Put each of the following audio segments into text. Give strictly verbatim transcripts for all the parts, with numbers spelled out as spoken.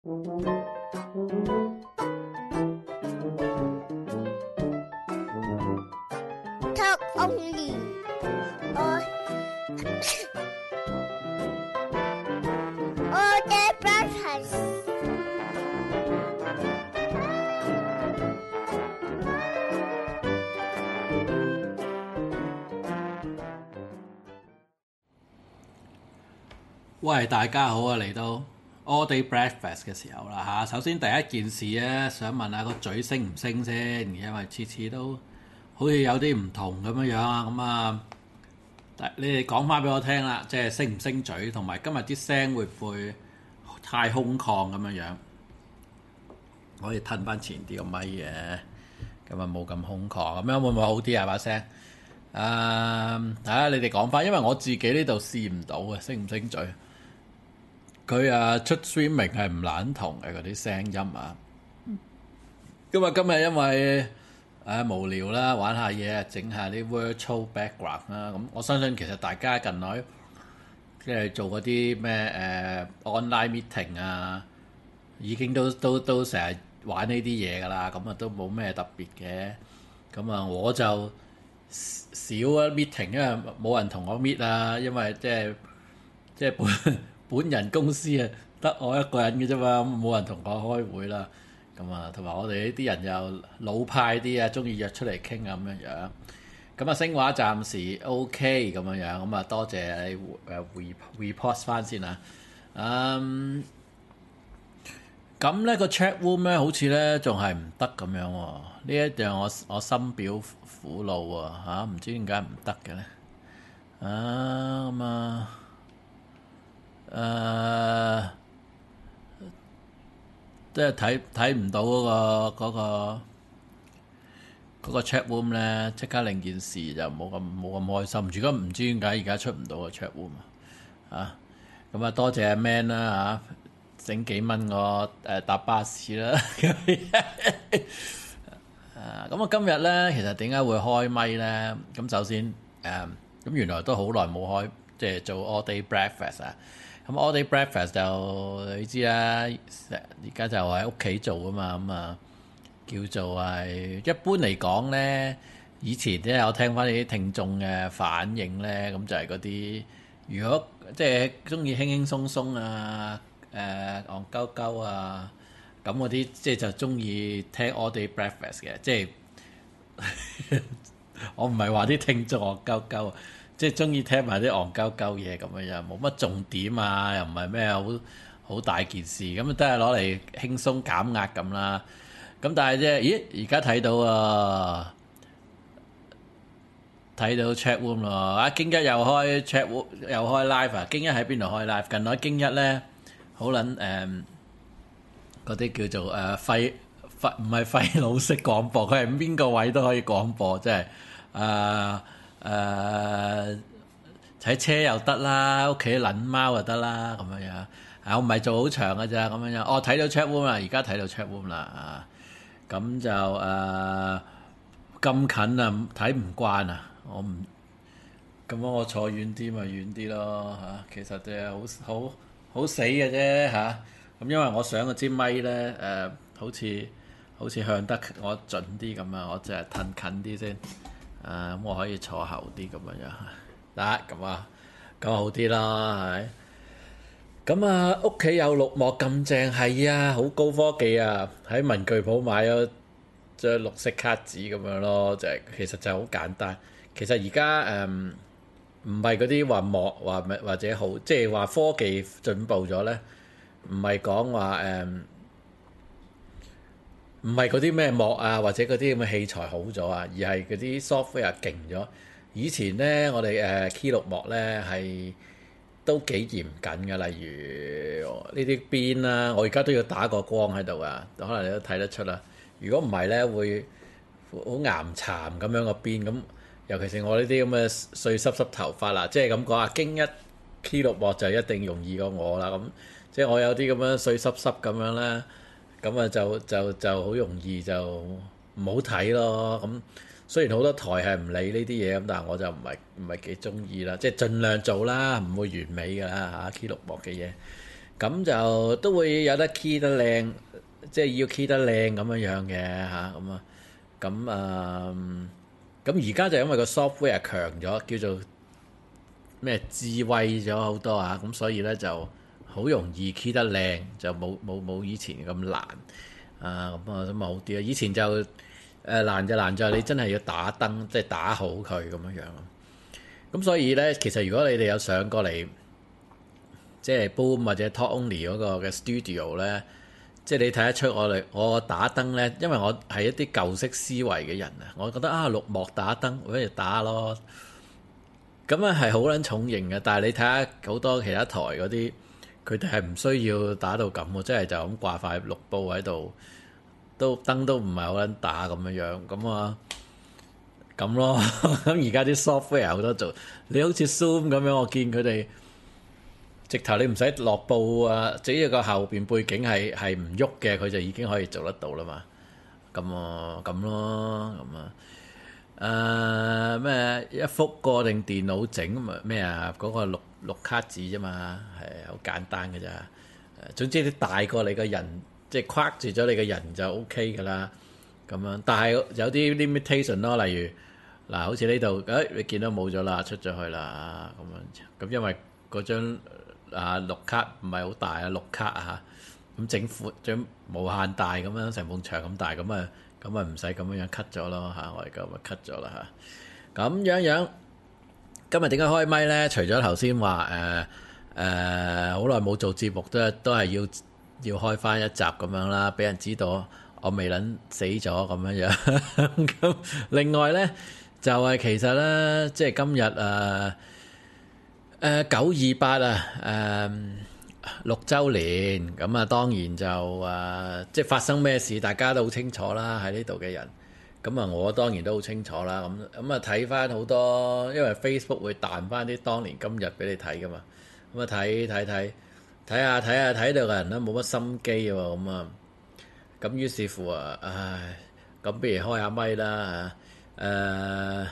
Talk only. Or or the breakfast. 喂，大家好啊！嚟到 All Day Breakfast 嘅時候啦嚇。首先第一件事咧，想問下個嘴升唔升先，因為次次都好似有啲唔同咁樣樣啊。咁啊，你哋講翻俾我聽啦，即係升唔升嘴，同埋今日啲聲會唔會太空曠咁樣樣？可以褪翻前啲個咪嘅，咁啊冇咁空曠，咁樣會唔會好啲啊把聲？誒，睇下你哋講翻，因為我自己呢度試唔到嘅，升唔升嘴？佢啊出 streaming 係唔撚同嘅嗰啲聲音啊。咁啊今日因為誒、啊、無聊啦，玩下嘢，整下啲 virtual background 啦。咁我相信其實大家近來即係做嗰啲咩誒 online meeting 啊，已經都都都成日玩呢啲嘢㗎啦。咁啊都冇咩特別嘅。咁啊我就少啊 meeting，因為冇人同我 meet 啊，因為即係即係本本人公司啊，得我一個人嘅啫嘛，冇人同我開會啦。咁啊，同埋我哋呢啲人又老派啲啊，中意約出嚟傾啊咁樣樣。咁啊，聲畫暫時 OK 咁樣樣。咁啊，多謝你誒 report 翻先啊。嗯，咁咧個 chat room 咧，好似咧仲係唔得咁樣喎。呢一樣我我深表苦惱喎嚇，唔知點解唔得嘅咧？啊咁啊〜誒、uh，即係睇睇唔到嗰、嗰個嗰、嗰個嗰個 chat room 咧，即刻令件事就冇咁冇咁開心。如果唔知點解而家出唔到個 chat room 啊？咁啊多謝阿 Man 啦嚇，整幾蚊我誒搭巴士啦。誒咁啊今日咧，其實點解會開咪咧？咁首先誒，咁、嗯、原來都好耐冇開，即係做 all day breakfast 啊。咁 all day breakfast 就你知啦，而家就喺屋企做啊嘛，咁啊叫做係一般嚟講咧，以前咧我聽翻啲聽眾嘅反應咧，咁就係嗰啲如果即係中意輕輕鬆鬆啊，誒戇鳩鳩啊，咁嗰啲即係就中意聽 all day breakfast 嘅，即係我唔係話啲聽眾戇鳩鳩。即係中意聽埋啲戇鳩鳩嘢咁樣樣，冇乜重點啊，又唔係咩好好大件事，咁都係攞嚟輕鬆減壓咁啦。咁但係即係，咦？而家睇到啊，睇到 chat room 咯，啊京一又開 chat room 又開 live 啊！京一喺邊度開 live？近來京一咧好撚誒嗰啲叫做誒廢廢唔係廢老式廣播，佢係邊個位都可以廣播，即係啊〜誒喺、uh, 車又得啦，屋企撚貓又得啦，咁樣樣。啊，我唔係做好長嘅咋，咁樣樣。哦，睇到 chat room 啦，而家睇到 chat room 啦。啊，咁就誒咁、uh, 近啊，睇唔慣啊。我唔咁樣，我坐遠啲咪遠啲咯嚇。其實就係好好好死嘅啫嚇。咁、啊、因為我上嗰支咪咧誒，好似好似向得我準啲咁啊，我就係褪近啲先。誒咁、啊、我可以坐後啲咁樣樣，得咁啊，咁好啲啦，係。咁啊，屋企有綠幕咁正，係啊，好高科技啊！喺文具鋪買咗張綠色卡紙咁樣咯，就係、是、其實就好簡單。其實而家誒唔係嗰啲話幕話或者好，即係話科技進步咗咧，唔係講話誒。唔係嗰啲咩幕啊，或者嗰啲咁嘅器材好咗啊，而係嗰啲 software 勁咗。以前咧，我哋誒 key 綠幕咧係都幾嚴謹嘅，例如呢啲邊啦，我而家都要打個光喺度啊，可能你都睇得出啦。如果唔係咧，會好岩巉咁樣個邊咁，尤其是我呢啲咁嘅碎濕濕頭髮啦，即係咁講啊，經一 key 綠幕就一定容易過我啦。咁即係我有啲咁樣碎濕濕咁樣咧。咁啊就就就好容易就唔好睇咯。咁雖然好多台係唔理呢啲嘢咁，但係我就唔係唔係幾中意啦。即係盡量做啦，唔會完美㗎啦嚇。key 綠幕嘅嘢， 咁就都會有得 key 得靚，即係要 key 得靚咁樣樣嘅嚇，咁啊，咁啊，咁而家就因為個 software 強咗，叫做咩智慧咗好多啊，咁所以咧就好容易 key 得靚，就冇冇冇以前咁難啊，咁啊咁啊好啲啊，以前就誒、呃、難就難在你真係要打燈，即係打好佢咁樣樣咯。咁所以咧，其實如果你哋有上過嚟，即係 Boom 或者 Talk Only 嗰個嘅 studio 咧，即係你睇得出我哋我打燈咧，因為我係一啲舊式思維嘅人啊，我覺得啊綠幕打燈，不如打咯。咁啊係好撚重型嘅，但係你睇下好多其他台嗰啲，佢哋係唔需要打到咁喎，即係就咁掛塊綠布喺度，都燈都唔係好撚打咁樣樣，咁啊咁咯。咁而家啲 software 好多做，你好似 Zoom 咁樣，我見佢哋。直頭你唔使落布啊，只要個後邊背景係係唔喐嘅，佢就已經可以做得到啦嘛。咁啊咁咯，咁啊誒咩一幅過定電腦整咁啊咩啊嗰個綠綠卡紙啫嘛，係好簡單嘅咋。誒總之你大過你個人，即係框住咗你個人就 O K 噶啦。咁樣，但係有啲 limitation 咯，例如嗱，好似呢度誒你見到冇咗啦，出咗去啦咁樣。咁因為嗰張啊綠卡唔係好大啊，綠卡啊嚇，咁整闊將無限大咁樣，成埲牆咁大，咁啊咁啊唔使咁樣樣 cut 咗咯嚇，我而家咪 cut 咗啦嚇。咁樣樣今日點解開咪咧？除咗頭先話誒誒好耐冇做節目，都都係要要開翻一集咁樣啦，俾人知道我未撚死咗咁樣樣。咁另外咧就係、是、其實咧，即係今日誒。誒九二八啊，誒、呃、六週年，咁啊當然就誒、呃、即係發生咩事，大家都好清楚啦，喺呢度嘅人，咁啊我當然都好清楚啦，咁咁啊睇翻好多，因為 Facebook 會彈翻啲當年今日俾你睇噶嘛，咁啊睇睇睇睇下睇下睇到嘅人都冇乜心機喎，咁啊，咁於是乎啊，唉，咁不如開下咪啦嚇，誒、呃。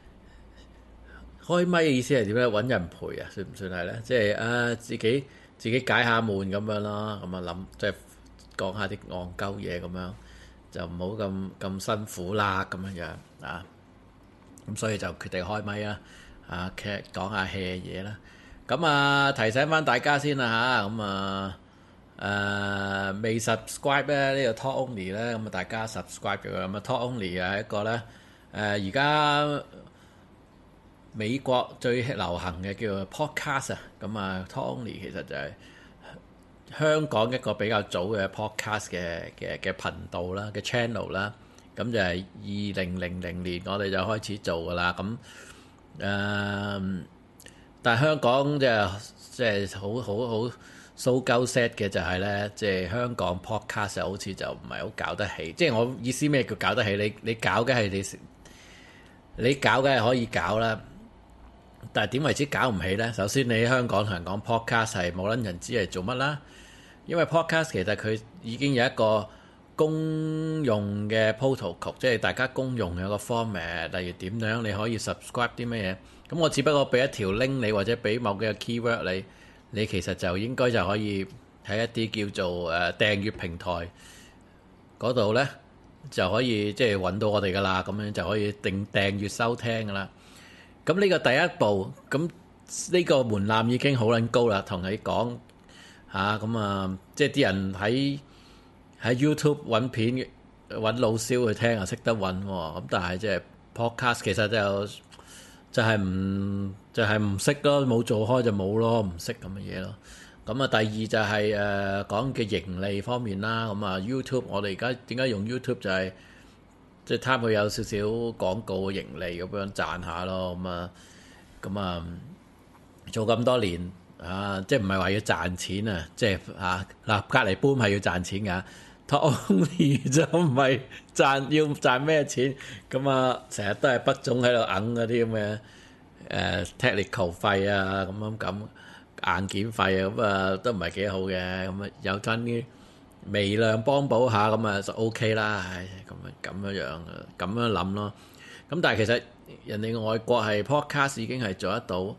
開咪嘅意思係點咧？揾人陪啊，算唔算係咧？即係啊，自己自己解下悶咁樣咯，咁啊諗即係講下啲戇鳩嘢咁樣，就唔好咁咁辛苦啦咁樣樣啊。咁所以就決定開咪啦，啊，其實講下 hea 嘢啦。咁啊，提醒翻大家先啦嚇，咁啊誒未 subscribe 咧呢個 Talk Only 咧，咁啊大家 subscribe 咗咁啊 Talk Only 係一個咧誒而家。美國最流行嘅叫做 podcast 啊，咁啊 Talk Only 其實就係香港一個比較早嘅 podcast 嘅嘅嘅頻道啦，嘅 channel 啦，咁就係二零零零年我哋就開始做噶啦，咁誒、呃，但係香港就即係好好好 so 鳩 set 嘅就係咧，即係香港 podcast 好似就唔係好搞得起，即係我意思咩叫搞得起？你你搞嘅係你你搞嘅係可以搞啦。但係點為之搞唔起呢？首先你喺香港同人講 podcast 係冇撚人知係做乜啦，因為 podcast 其實佢已經有一個公用嘅 protocol，即係大家公用嘅一個 format，例如點樣你可以 subscribe 啲咩嘢，咁我只不過俾一條 link 你或者俾某幾個 keyword 你，你其實就應該就可以喺一啲叫做誒、呃、訂閱平台嗰度呢，就可以即係揾到我哋噶啦，咁樣就可以訂訂閱收聽噶啦。咁呢個第一步，咁呢個門檻已經好撚高啦。同你講嚇，咁啊，即係啲人喺喺 YouTube 揾片揾老蕭去聽啊，識得揾喎。咁但係即係 Podcast 其實就就係唔就係唔識咯，冇做開就冇咯，唔識咁嘅嘢咯。咁啊，第二就係誒講嘅盈利方面啦。咁啊 YouTube，我哋而家點解用 YouTube 就係？即係貪佢有少少廣告盈利咁樣賺下咯，咁啊，咁啊做咁多年啊，即係唔係話要賺錢啊？即係啊嗱，隔離搬係要賺錢㗎，Talk Only就唔係賺要賺咩錢，咁啊成日都係北總喺度揞嗰啲咁嘅誒 technical 費啊，咁樣咁硬件費啊，咁啊都唔係幾好嘅，咁啊有真啲。微量幫補下咁啊就 OK 啦，唉咁啊咁樣樣咁樣諗咯。咁但係其實人哋外國係 podcast 已經係做得到，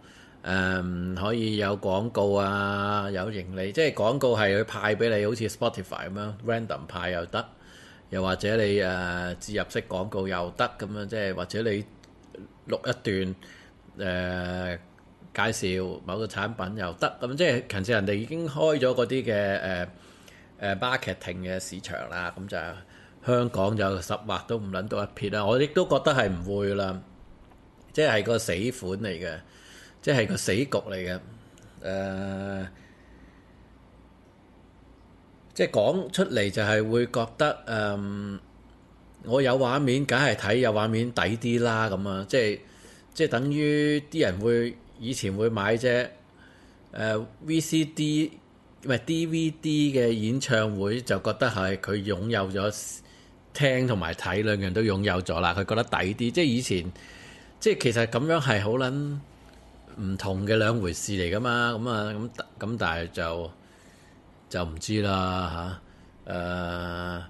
誒可以有廣告啊，有盈利，即係廣告係佢派俾你，好似 Spotify 咁樣 random 派又得，又或者你誒置入式廣告又得咁樣，即係或者你錄一段誒介紹某個產品又得，咁即係其實人哋已經開咗嗰啲嘅誒誒 marketing 嘅市場啦，咁就香港就十劃都唔撚到一撇啦，我亦都覺得係唔會啦，即係個死款嚟嘅。即係個死局嚟嘅，誒、呃，即係講出嚟就係會覺得，誒、呃，我有畫面，梗係睇有畫面抵啲啦，咁啊，即係即係等於啲人會以前會買啫，誒、呃、V C D 唔係 D V D 嘅演唱會，就覺得係佢擁有咗聽同埋睇兩樣都擁有咗啦，佢覺得抵啲，即係以前即係其實咁樣係好撚唔同嘅兩回事嚟噶嘛，咁啊咁咁，但係就就唔知啦嚇。誒、呃，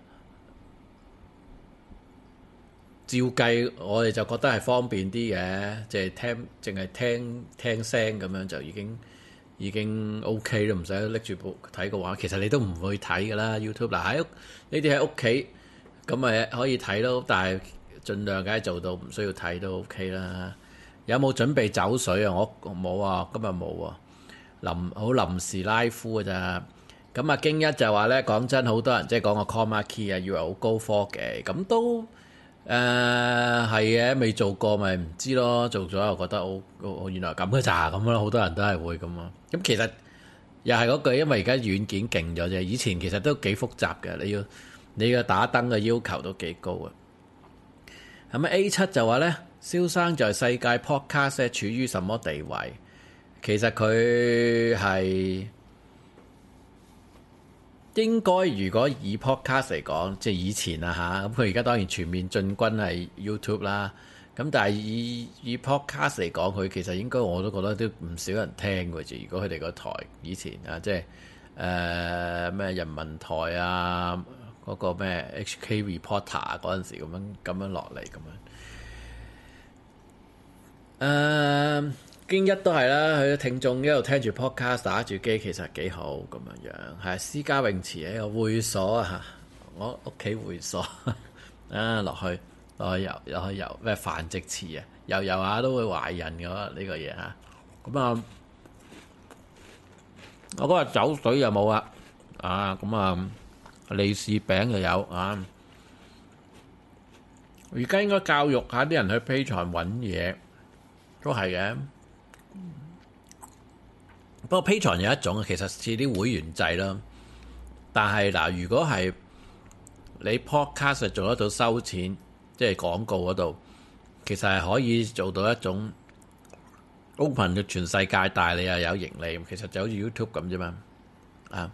照計我哋就覺得係方便啲嘅，即係聽淨係聽聽聲咁樣就已經已經 OK 都唔使拎住部睇個畫。其實你都唔會睇噶啦 YouTube。嗱喺屋呢啲喺屋企咁咪可以睇咯，但係盡量梗係做到唔需要睇都 OK 啦。有冇準備走水啊？我冇啊，今日冇啊，臨好臨時拉夫㗎咋。咁啊，京一就話咧，講真，好多人即係講個 Chroma Key 啊，以為好高科技，咁都誒係嘅，未做過咪唔知咯，做咗又覺得好，好原來咁嘅咋咁咯，好多人都係會咁啊。咁其實又係嗰句，因為而家軟件勁咗啫，以前其實都幾複雜嘅，你要你嘅打燈嘅要求都幾高啊。係咪 A 七就話咧？蕭生在世界 podcast 處於什麼地位？其實佢係應該，如果以 podcast 嚟講，即係以前啊嚇，咁佢而家當然全面進軍係 YouTube 啦。咁但係以以 podcast 嚟講，佢其實應該我都覺得都唔少人聽嘅。如果佢哋個台以前啊，即係誒咩人民台啊，嗰、嗰個咩 H K Reporter 嗰陣時咁樣咁樣落嚟咁樣。誒，京、uh, 一都係啦，佢聽眾一路聽住 podcast 打住機，其實幾好咁樣樣。係私家泳池喺個會所啊，我屋企會所啊，落去落去游，落去游咩繁殖池啊，游游下都會懷孕嘅呢、這個嘢嚇。咁啊，我嗰日酒水又冇啊，啊咁啊利是餅又有啊。而家應該教育下啲人去 Patreon 揾嘢。都係嘅，不過 Patreon 有一種其實似啲會員制啦。但係嗱，如果係你 podcast 做得到收錢，即係廣告嗰度，其實係可以做到一種 open 嘅全世界，但係你又有盈利，其實就好似 YouTube 咁啫嘛。啊，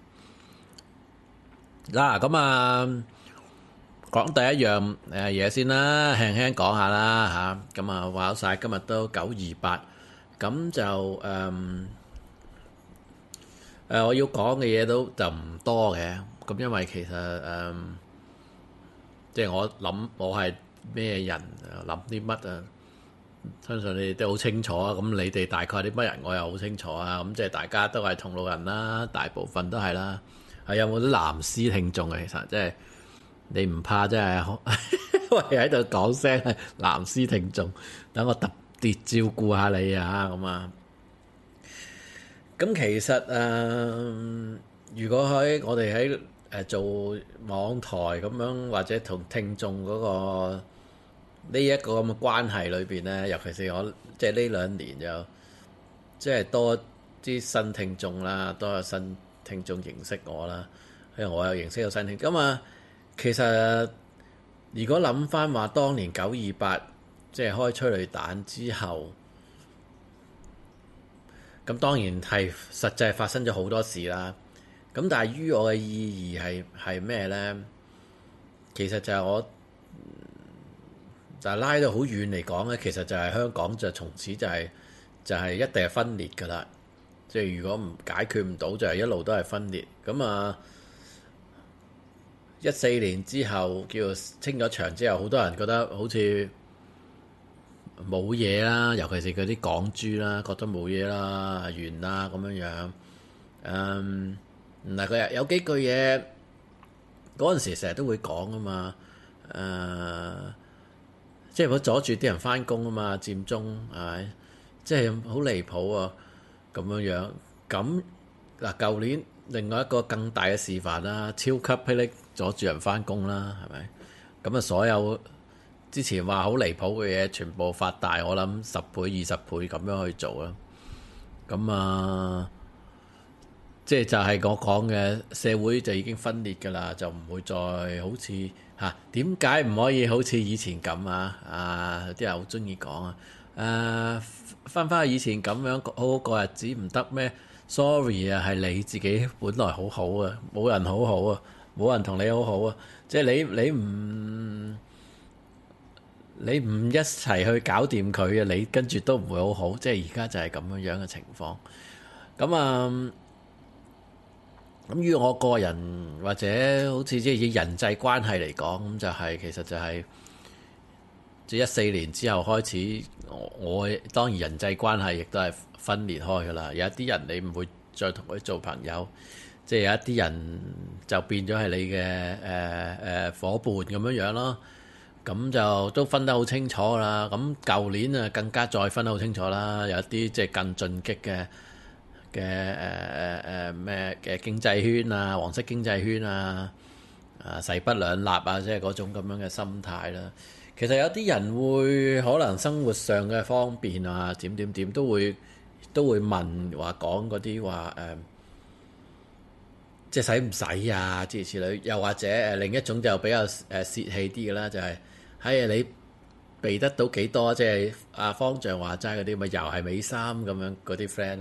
嗱咁啊，講第一樣誒嘢先啦，輕輕講下啦嚇。咁啊話晒今日都九二八，咁就誒誒、嗯呃、我要講嘅嘢都就唔多嘅。咁因為其實誒、嗯，即係我諗我係咩人，諗啲乜啊？相信你哋都好清楚啊。咁你哋大概啲乜人，我又好清楚啊。咁即係大家都係同路人啦，大部分都係啦。係有冇啲藍絲聽眾啊？其實即係。你唔怕真係，喂喺度講聲係藍絲聽眾，等我特別照顧下你啊咁啊。咁其實誒、呃，如果喺我哋喺誒做網台咁樣，或者同聽眾嗰、嗰個呢一個咁嘅關係裏邊咧，尤其是我即係呢兩年就即係多啲新聽眾啦，多有新聽眾認識我啦，因為我有認識到新聽眾咁啊。其實，如果諗翻話，當年九二八即係開催淚彈之後，咁當然係實際發生咗好多事啦。咁但係於我嘅意義係係咩呢？其實就係我，就係拉到好遠嚟講咧，其實就係香港就從此就係就係一定係分裂㗎啦。即係如果唔解決唔到，就係一路都係分裂。咁啊〜一四年之後叫清咗場之後，好多人覺得好似冇嘢啦，尤其是嗰啲港豬啦，覺得冇嘢啦，完啦咁樣樣。嗯，嗱佢有幾句嘢嗰陣時成日都會講啊嘛。誒、呃，即係唔好阻住啲人翻工啊嘛，佔中係咪？即係好離譜啊咁樣樣。咁嗱，舊年另外一個更大嘅示範啦，超級霹靂阻住人翻工啦，係咪？咁啊，所有之前話好離譜嘅嘢，全部發大，我諗十倍、二十倍咁樣去做啦。咁啊，即係就係我講嘅社會就已經分裂㗎啦，就唔會再好似嚇點解唔可以好似以前咁啊？啊，有啲人好中意講啊，誒翻返去以前咁樣好好過日子唔得咩？Sorry 啊，係你自己本來好好啊，冇人好好啊，冇人同你好好啊，即係你你唔你唔一齊去搞掂佢啊，你跟住都唔會好好，即係而家就係咁樣樣嘅情況。咁啊，咁於我個人或者好似即係以人際關係嚟講，咁就係、是、其實就係即係一四年之後開始，我我當然人際關係亦都係分裂開㗎啦。有一啲人你唔會再同佢做朋友，即係有一啲人就變咗係你嘅誒誒夥伴咁樣樣咯。咁就都分得好清楚啦。咁舊年啊更加再分得好清楚啦。有一啲即係更進擊嘅嘅誒誒誒咩嘅經濟圈啊，黃色經濟圈啊，啊勢不兩立啊，即係嗰種咁樣嘅心態啦。其實有啲人會可能生活上嘅方便啊，點點點都會都會問話講嗰啲話誒，即係使唔使啊？諸如此類。又或者誒另一種就比較誒泄氣啲嘅啦，就係、是。係啊，你避得到幾多？即係阿方丈話齋嗰啲，咪又係尾三咁樣嗰啲 friend。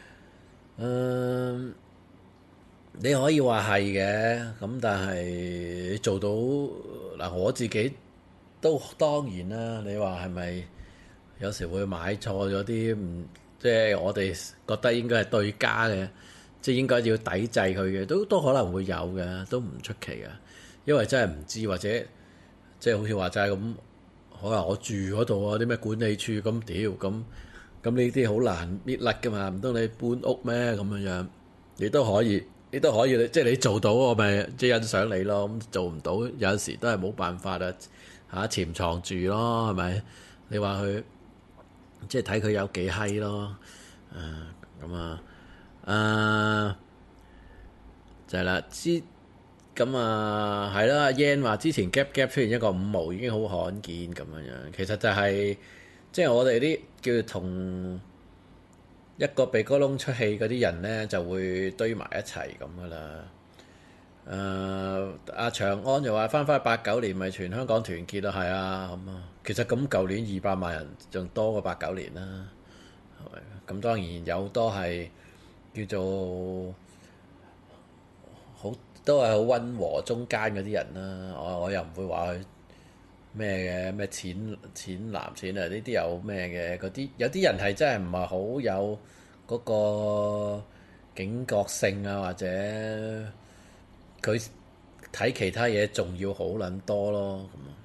嗯，你可以話係嘅，咁但係做到嗱，我自己都當然啦。你話係咪有時會買錯咗啲唔即係我哋覺得應該係對家嘅，即係應該要抵制佢嘅，都都可能會有嘅，都唔出奇嘅，因為真係唔知或者。即係好似話齋咁，可能我住嗰度啊，啲咩管理處咁屌咁，咁呢啲好難搣甩噶嘛，唔通你搬屋咩咁樣樣？你都可以，你都可以，即係你做到我咪即係欣賞你咯。咁做唔到，有陣時都係冇辦法啊嚇，潛藏住咯，係咪？你話佢即係睇佢有幾閪咯，誒咁啊，誒就係啦，知。咁啊，係啦，阿 Yan 話之前 gap gap 出現一個五毛已經好罕見咁樣樣，其實就係即係我哋啲叫同一個鼻哥窿出氣嗰啲人咧，就會堆埋一齊咁噶啦。誒、呃，阿長安就話翻返去八九年咪全香港團結咯，係啊咁啊。其實咁舊年二百萬人仲多過八九年啦，係咪？咁當然有好多係叫做好。都係好溫和中間嗰啲人啦，我我又唔會話佢咩嘅咩淺淺藍淺啊，呢啲有咩嘅嗰啲，有啲人係真係唔係好有嗰個警覺性啊，或者佢睇其他嘢仲要好撚多咯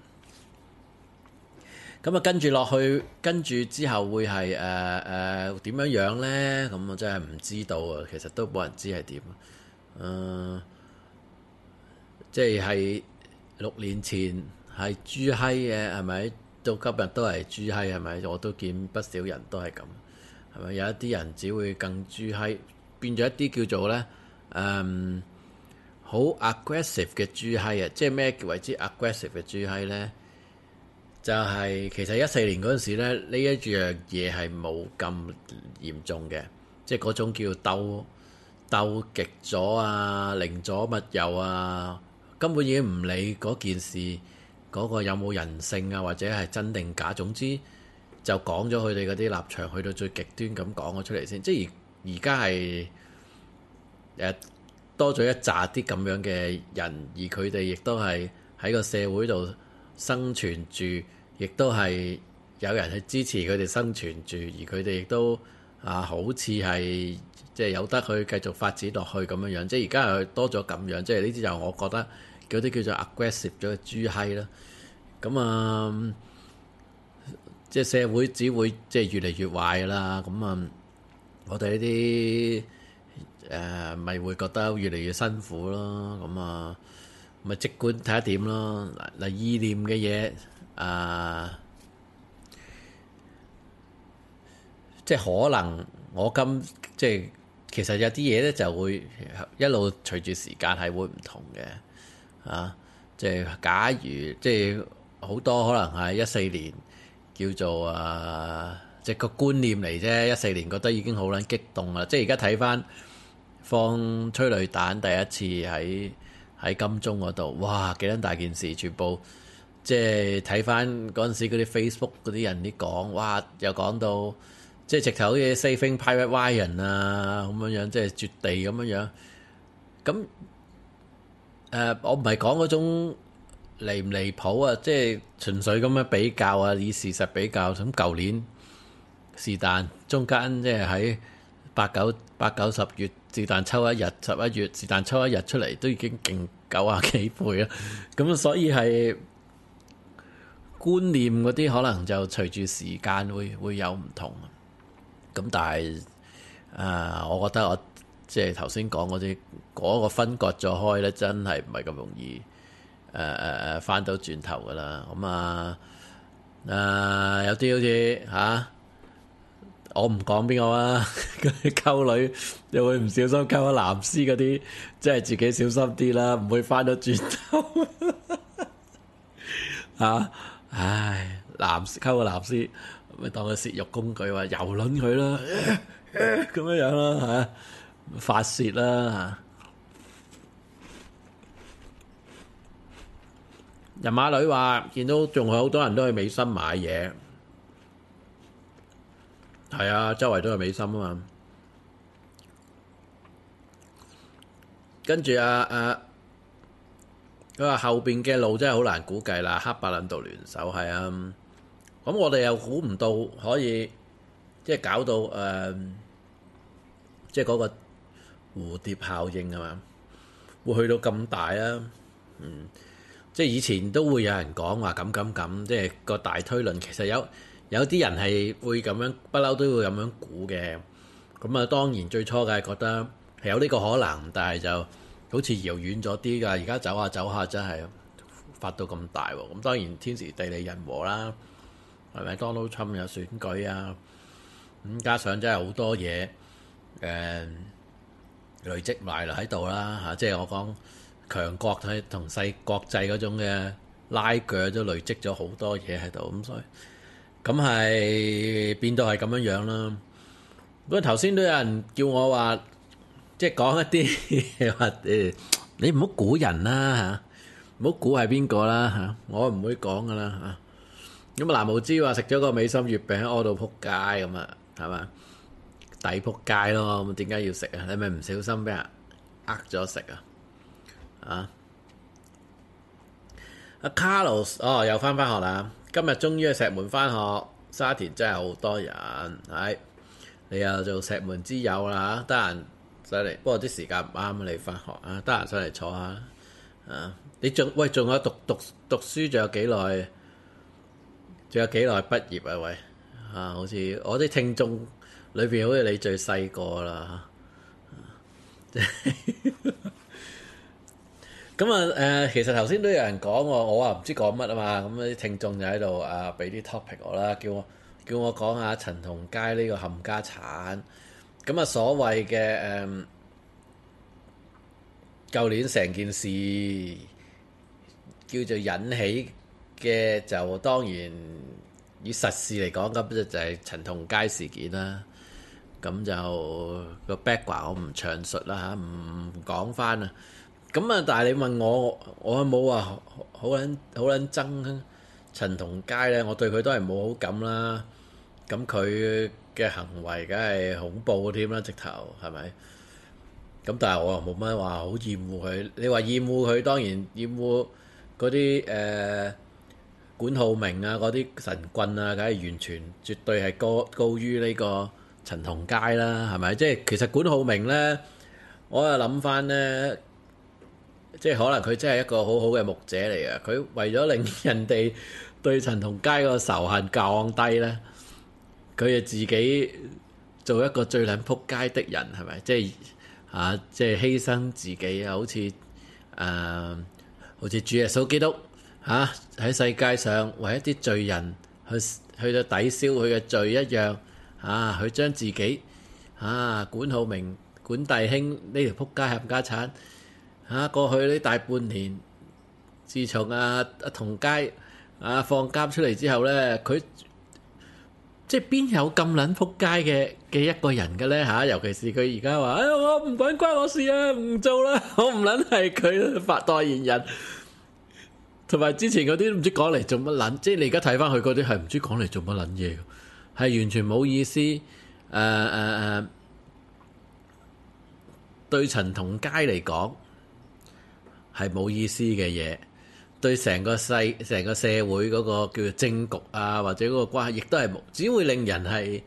咁啊。咁啊跟住落去，跟住之後會係誒誒點樣樣咧？咁我真係唔知道啊，其實都冇人知係點啊，嗯。即係六年前係豬閪嘅，係咪？到今日都係豬閪，係咪？我都見不少人都係咁，係咪？有一啲人只會更豬閪，變咗一啲叫做咧，誒好 aggressive 嘅豬閪啊！即係咩為之 aggressive 嘅豬閪咧？就係、是、其實一四年嗰陣時咧，呢一樣嘢係冇咁嚴重嘅，即係嗰種叫鬥鬥極咗啊，寧左勿右啊。根本已經唔理嗰件事嗰、嗰個有冇人性啊，或者係真定假，總之就講咗佢哋嗰啲立場，去到最極端咁講咗出嚟先。即係而而家係誒多咗一紮啲咁樣嘅人，而佢哋亦都係喺個社會度生存住，亦都係有人去支持佢哋生存住，而佢哋亦都啊好似係即係有得去繼續發展落去咁樣樣。即係而家係多咗咁樣，即係呢啲就我覺得。嗰啲叫做 aggressive 咗嘅豬閪啦，咁啊，即即係社會只會即係越嚟越壞㗎啦。咁啊，我哋呢啲誒咪會覺得越嚟越辛苦咯。咁啊，咪即管睇下點咯。嗱，意念嘅嘢啊，即係可能我今即係其實有啲嘢咧就會一路隨住時間係會唔同嘅啊。即係假如即係好多可能係一四年叫做啊，即係個觀念嚟啫。一四年覺得已經好撚激動啦。即係而家睇翻放催淚彈第一次喺喺金鐘嗰度，哇幾撚大件事！全部即係睇翻嗰陣時嗰啲 Facebook 嗰啲人啲講，哇又講到即係直頭好似 Saving Private Ryan 啊咁樣樣，即係絕地咁樣樣。咁誒、呃，我唔係講嗰種離唔離譜啊，即係純粹咁樣比較啊，以事實比較。咁舊年是但中間即係喺八九八九十月是但抽一日，十一月是但抽一日出嚟，都已經勁九啊幾倍啦。咁所以係觀念嗰啲可能就隨住時間會會有唔同。咁但係啊、呃，我覺得我。即係頭先講嗰啲嗰個分割咗開咧，真係唔係咁容易誒誒誒翻到轉頭噶啦。咁啊誒有啲好似嚇，我唔講邊個啊，嗰啲溝女又會唔小心溝咗藍絲嗰啲，即係自己小心啲啦，唔會翻到轉頭嚇。唉，藍絲溝個藍絲，咪當佢泄慾工具，話蹂躪佢啦，咁樣樣啦嚇。發泄啦嚇！人馬女話見到仲有好多人都去美心買嘢，係啊，周圍都係美心啊嘛。跟住啊啊，佢話後邊嘅路真係好難估計啦，黑白兩道聯手係啊。咁我哋又估唔到可以即係搞到誒、呃，即係嗰個蝴蝶效應係嘛，會去到咁大啊！嗯，即係以前都會有人講話咁咁咁，即係個大推論。其實有有啲人係會咁樣，不嬲都會咁樣估嘅。咁啊，當然最初嘅係覺得係有呢個可能，但係就好似遙遠咗啲㗎。而家走下走下，真係發到咁大喎。咁當然天時地利人和啦，係咪？Donald Trump有選舉啊，咁加上真係好多嘢誒。嗯累積埋喺度啦嚇，即係我講強國喺同細國際嗰種嘅拉鋸都累積咗好多嘢喺度，咁所以咁係變到係咁樣樣啦。不過頭先都有人叫我話，即係講一啲話誒，你唔好估人啦嚇，唔好估係邊個啦嚇，我唔會講噶啦嚇。咁啊藍無知話食咗個美心月餅屙到撲街咁啊，係嘛？抵撲街咯，咁點解要食啊？你咪唔小心俾人呃咗食啊？啊！阿 Carlos 哦，又翻返學啦！今日終於去石門翻學，沙田真係好多人，係你又做石門之友啦，得閒上嚟。不過啲時間唔啱你翻學啊，得閒上嚟坐下啊！你仲喂仲有讀讀讀書仲有幾耐？仲有幾耐畢業啊？喂啊！好似我啲聽眾裏邊好似你最細個啦，咁啊誒，其實頭先都有人講我，我話唔知講乜啊嘛，咁啲聽眾就喺度啊，俾啲 topic 我啦，叫我叫我講下陳同佳呢個冚家產，咁啊所謂嘅誒，舊年成件事叫做引起嘅就當然以實事嚟講，咁就就係陳同佳事件啦。咁就個 background 我唔詳述啦嚇，唔講翻啦。咁啊，但係你問我，我冇話好撚好撚憎陳同佳咧，我對佢都係冇好感啦。咁佢嘅行為梗係恐怖添啦，直頭係咪？咁但係我又冇乜話好厭惡佢。你話厭惡佢，當然厭惡嗰啲誒管浩明啊，嗰啲神棍啊，梗係完全絕對係高高於呢個陳同佳啦，係咪？即係其實管浩明咧，我又諗翻咧，即係可能佢真係一個好好嘅牧者嚟嘅。佢為咗令人哋對陳同佳個仇恨降低咧，佢就自己做一個最撚撲街的人，係咪？即係啊，即係犧牲自己啊，好似誒、呃，好似主耶穌基督嚇喺、啊、世界上為一啲罪人去去到抵消佢嘅罪一樣啊，佢將自己啊管浩明、管弟兄呢條撲街冚家產嚇過去呢大半年，自從阿阿同佳啊放監出嚟之後咧，佢即係邊有咁撚撲街嘅嘅一個人嘅咧嚇？尤其是佢而家話：哎呀，我唔管關我事啊，唔做啦，我唔撚係佢發代言人。同埋之前嗰啲唔知講嚟做乜撚，即係你而家睇翻佢嗰啲係唔知講嚟做乜撚嘢，係完全冇意思。誒誒誒，對陳同佳嚟講係冇意思嘅嘢。對成個世成個社會嗰個叫做政局啊，或者嗰個關係，亦都係冇，只會令人係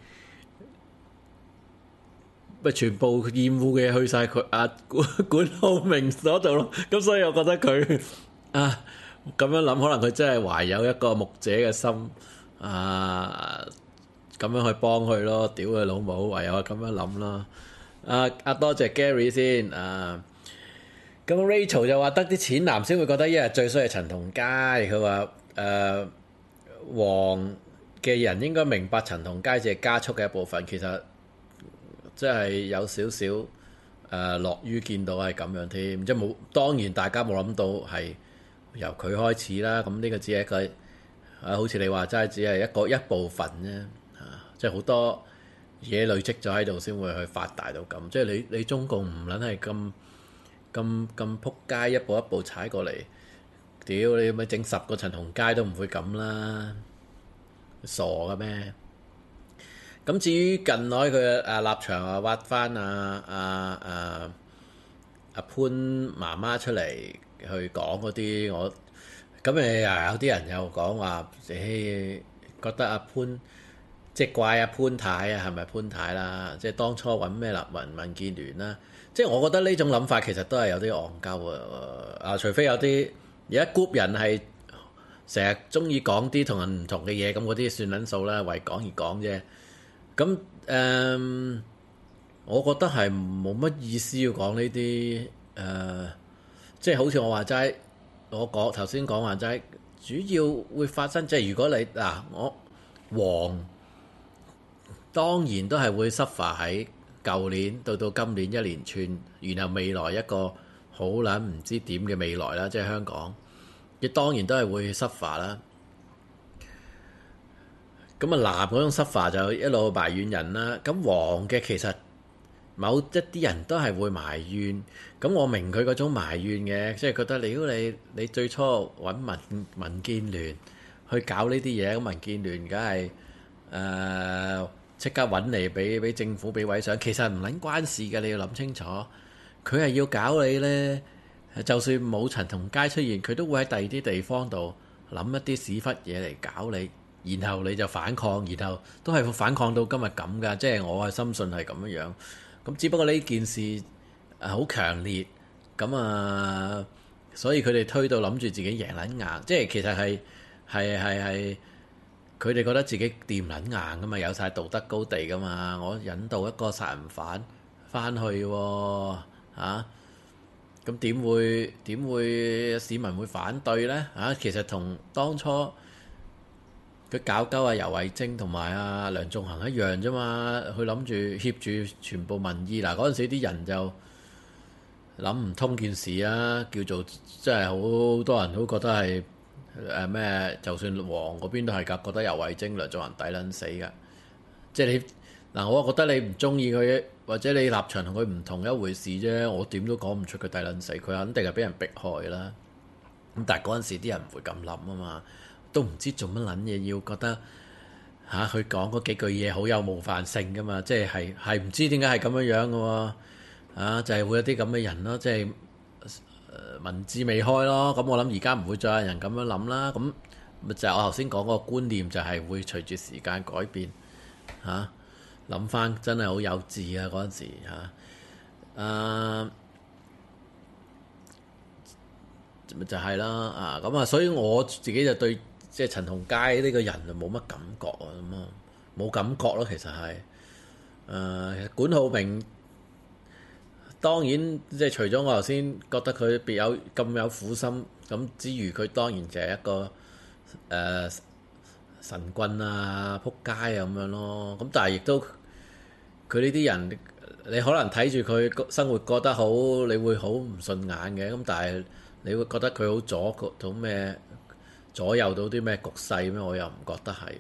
咪全部厭惡嘅去晒佢啊管管浩明嗰度咯。咁所以我覺得佢啊咁樣諗，可能佢真係懷有一個牧者嘅心啊，咁樣去幫佢咯。屌佢老母，唯有咁樣諗咯。啊啊，多謝 Gary 先啊。咁 Rachel 就話得啲淺男先會覺得一日最衰係陳同佳。佢話誒黃嘅人應該明白陳同佳只係加速嘅一部分，其實即係有少少誒樂於見到係咁樣添，即係冇，當然大家冇諗到係由佢開始啦。咁呢個只係一個啊，好似你話齋，只係一個一部分啫。啊，即係好多嘢累積咗喺度先會去發大到咁。即係你你中共唔撚係咁。咁咁撲街，一步一步踩過嚟，屌你咪整十個陳同佳都唔會咁啦，傻嘅咩？咁至於近來佢啊立場啊挖翻啊啊啊阿潘媽媽出嚟去講嗰啲，我咁誒又有啲人又講話，誒覺得阿潘即係怪阿潘太啊，係咪潘太啦？即係當初揾咩立民民建聯啦？即係我覺得呢種諗法其實都係有啲戇鳩啊！啊，除非有啲有一 group 人係成日中意講啲同人唔同嘅嘢，咁嗰啲算撚數啦，為講而講啫。咁誒、嗯，我覺得係冇乜意思要講呢啲誒，即係好似我話齋，我講頭先講話齋，主要會發生即係如果你嗱、啊、我黃當然都係會 suffer 喺。舊年到到今年一連串，然後未來一個好撚唔知點嘅未來啦，即係香港，亦當然都係會 suffer 啦。咁啊，藍嗰種 suffer 就一路埋怨人啦。咁黃嘅其實某一啲人都係會埋怨。咁我明佢嗰種埋怨嘅，即係覺得如果你你最初揾民民建聯去搞呢啲嘢，咁民建聯梗係誒。呃即刻揾嚟俾俾政府俾位上，其實唔撚關事嘅，你要諗清楚。佢係要搞你呢，就算冇陳同佳出現，佢都會喺第二啲地方度諗一啲屎忽嘢嚟搞你，然後你就反抗，然後都係反抗到今日咁噶。即係我係深信係咁樣樣。咁只不過呢件事好強烈，咁啊，所以佢哋推到諗住自己贏撚硬，即係其實係係係係。佢哋覺得自己掂撚硬噶嘛，有晒道德高地噶嘛。我引導一個殺人犯翻去喎，嚇咁點會點會市民會反對呢？嚇、啊，其實同當初佢搞鳩阿游蕙禎同埋阿梁頌恆一樣啫嘛。佢諗住協住全部民意嗱，嗰陣時啲人就諗唔通件事啊，叫做即係好多人都覺得係。誒咩、呃？就算黃嗰邊都係㗎，覺得游蕙禎、梁頌恆抵撚死㗎。即係你嗱，我覺得你唔中意佢，或者你立場同佢唔同一回事啫。我點都講唔出佢抵撚死，佢肯定係俾人迫害啦。咁但係嗰陣時啲人唔會咁諗啊嘛，都唔知做乜撚嘢要覺得嚇佢講嗰幾句嘢好有冒犯性㗎嘛。即係係係唔知點解係咁樣樣嘅喎。啊，就係、是、會有啲咁嘅人咯，即係。文字未開咯，咁我諗而家唔會再有人咁樣諗啦。咁咪就係我頭先講個觀念，就係會隨住時間改變嚇。諗、啊、翻真係好幼稚啊！嗰陣時嚇，啊咪就係、是、啦啊咁啊，所以我自己就對即係陳同佳呢個人就冇乜感覺啊，咁啊冇感覺咯，其實係誒、呃、管浩鳴。當然，即係除咗我頭先覺得佢別有咁有苦心，咁之餘佢當然就係一個誒、呃、神棍啊、撲街啊咁樣咯。咁但係亦都佢呢啲人，你可能睇住佢生活過得好，你會好唔順眼嘅。咁但係你會覺得佢好左到咩左右到啲咩局勢咩？我又唔覺得係。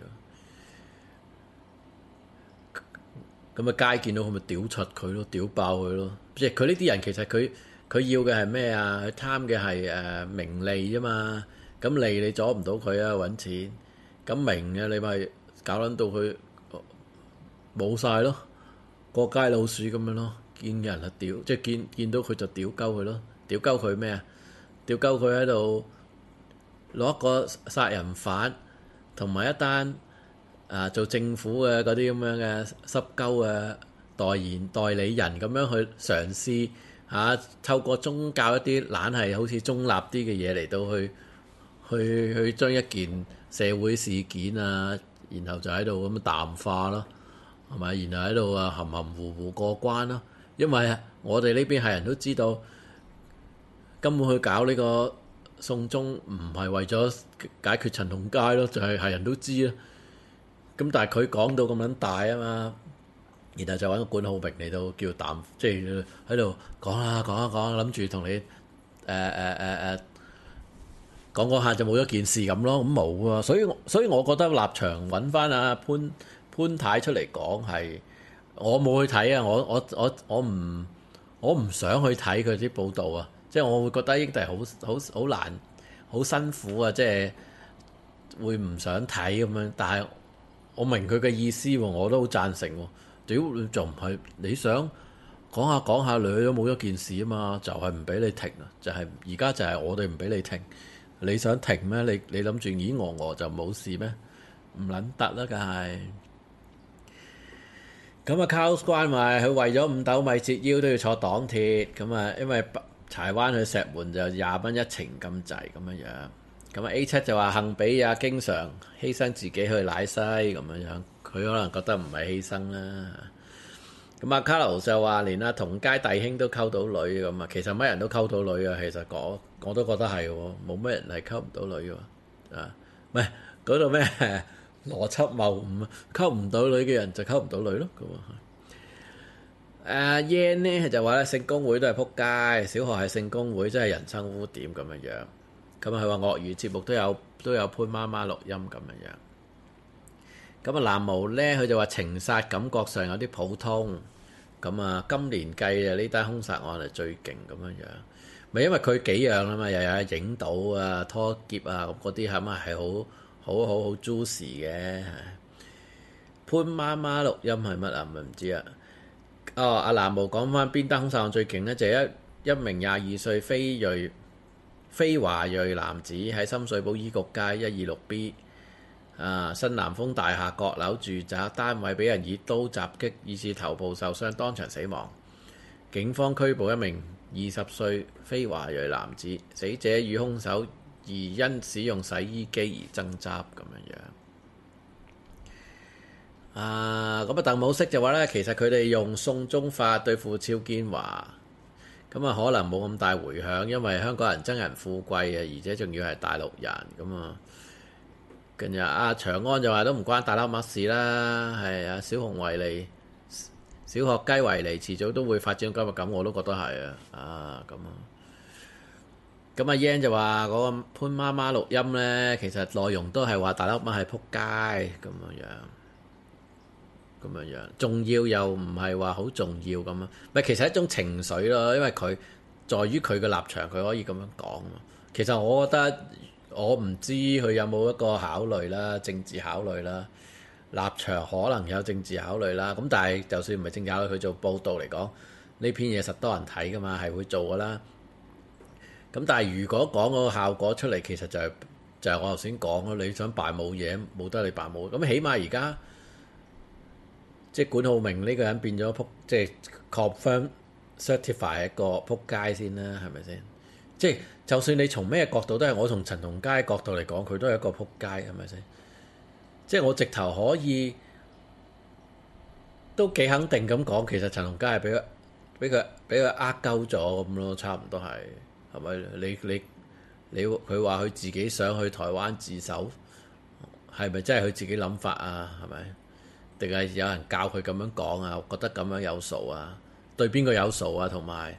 咁啊街見到佢咪屌柒佢咯，屌爆佢咯！即係佢呢啲人其實佢佢要嘅係咩啊？佢貪嘅係誒名利啫嘛。咁利你阻唔到佢啊，揾錢。咁名嘅你咪搞撚到佢冇晒咯，過街老鼠咁樣咯。見人就屌，即係見見到佢就屌鳩佢咯。屌鳩佢咩啊？屌鳩佢喺度攞一個殺人犯同埋一單。啊！做政府嘅嗰啲咁樣嘅濕鳩嘅代言代理人咁樣去嘗試嚇、啊，透過宗教一啲懶係好似中立啲嘅嘢嚟到去去去將一件社會事件啊，然後就喺度咁淡化咯，係咪？然後喺度啊含含糊糊過關咯。因為我哋呢邊係人都知道，根本去搞呢個送中唔係為咗解決陳同佳咯，就係、是、係人都知啦。咁但係佢講到咁撚大啊嘛，然後就揾個管浩鳴嚟到叫淡，即係喺度講啦講一講，諗住同你誒誒誒誒講講下就冇咗件事咁咯，咁冇啊，所以所以我覺得立場揾翻阿潘潘太出嚟講係，我冇去睇啊，我我我我唔我唔想去睇佢啲報導啊，即係我會覺得英帝好好好難好辛苦啊，即係會唔想睇咁樣，但係。我明佢嘅意思喎，我都好贊成喎。屌你就唔係你想講下講下，你都冇咗件事啊嘛，就係唔俾你停啊！就係而家就係我哋唔俾你停，你想停咩？你你諗住咦我我就冇事咩？唔撚得啦，梗係。咁啊，Charles 關話佢為咗五斗米折腰都要坐港鐵，咁啊，因為柴灣去石門就廿蚊一程咁滯咁樣樣。咁啊 A 七就話幸比啊，經常犧牲自己去奶西咁樣樣，佢可能覺得唔係犧牲啦。咁啊卡羅就話連阿同街弟兄都溝到女咁啊，其實乜人都溝到女啊，其實我我都覺得係喎，冇乜人係溝唔到女喎啊，唔係嗰度咩邏輯謬誤啊，溝唔到女嘅人就溝唔到女咯咁啊。誒 Yan 咧就話咧聖公會都係撲街，小學係聖公會真係人生污點咁樣樣。咁啊，佢話鱷魚節目都有都有潘媽媽錄音咁樣樣。咁啊，藍毛咧佢就話情殺感覺上有啲普通。咁啊，今年計啊呢單兇殺案係最勁咁樣樣。咪因為佢幾樣啊嘛，又有影到啊、拖劫啊咁嗰啲係咪係好好好好 juicy 嘅？潘媽媽錄音係乜啊？唔唔知啊。哦，阿藍毛講翻邊單兇殺案最勁咧，就係、一一名廿二歲非裔。非華裔男子喺深水埗醫局街一二六 B 啊新南豐大廈閣樓住宅單位俾人以刀襲擊，以致頭部受傷，當場死亡。警方拘捕一名二十歲非華裔男子，死者與兇手疑因使用洗衣機而爭執咁樣樣。啊，咁啊鄧武飾就話咧，其實佢哋用送中法對付肖建華。咁啊，可能冇咁大迴響，因為香港人憎人富貴啊，而且仲要係大陸人咁啊。近日阿長安就話都唔關大陸乜事啦，係啊，小熊維尼、小學雞維尼遲早都會發展到今日咁，我都覺得係啊。啊，咁啊，咁阿 Yan 就話嗰個潘媽媽錄音咧，其實內容都係話大陸乜係撲街咁樣樣。咁樣樣，重要又唔係話好重要咁啊！咪其實係一種情緒咯，因為佢在於佢嘅立場，佢可以咁樣講。其實我覺得我唔知佢有冇一個考慮啦，政治考慮啦，立場可能有政治考慮啦。咁但係就算唔係政治考慮，佢做報導嚟講，呢篇嘢實多人睇噶嘛，係會做噶啦。咁但係如果講嗰個效果出嚟，其實就係、是、就係、是、我頭先講咯。你想扮冇嘢，冇得你扮冇。咁起碼而家。即係管浩鳴呢個人變咗撲，即係 confirm certify 一個撲街先啦，係咪先？ 即係就算你從咩角度都係，我從陳同佳角度嚟講，佢都係一個撲街，係咪先？即係我直頭可以都幾肯定咁講，其實陳同佳係俾佢俾佢俾佢呃鳩咗咁咯，差唔多係係咪？你你你佢話佢自己想去台灣自首，係咪真係佢自己諗法啊？係咪？定係有人教佢咁樣講啊？我覺得咁樣有數啊？對邊個有數啊？同埋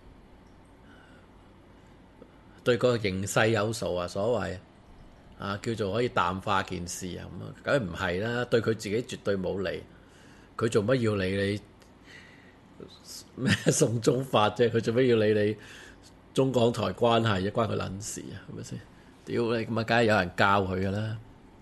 對個形勢有數啊？所謂啊，叫做可以淡化件事啊？咁啊，梗係唔係啦？對佢自己絕對冇利，佢做乜要理你咩送中法啫？佢做乜要理你中港台關係啫？關佢撚事啊？係咪先？屌你咁啊，梗係有人教佢噶啦。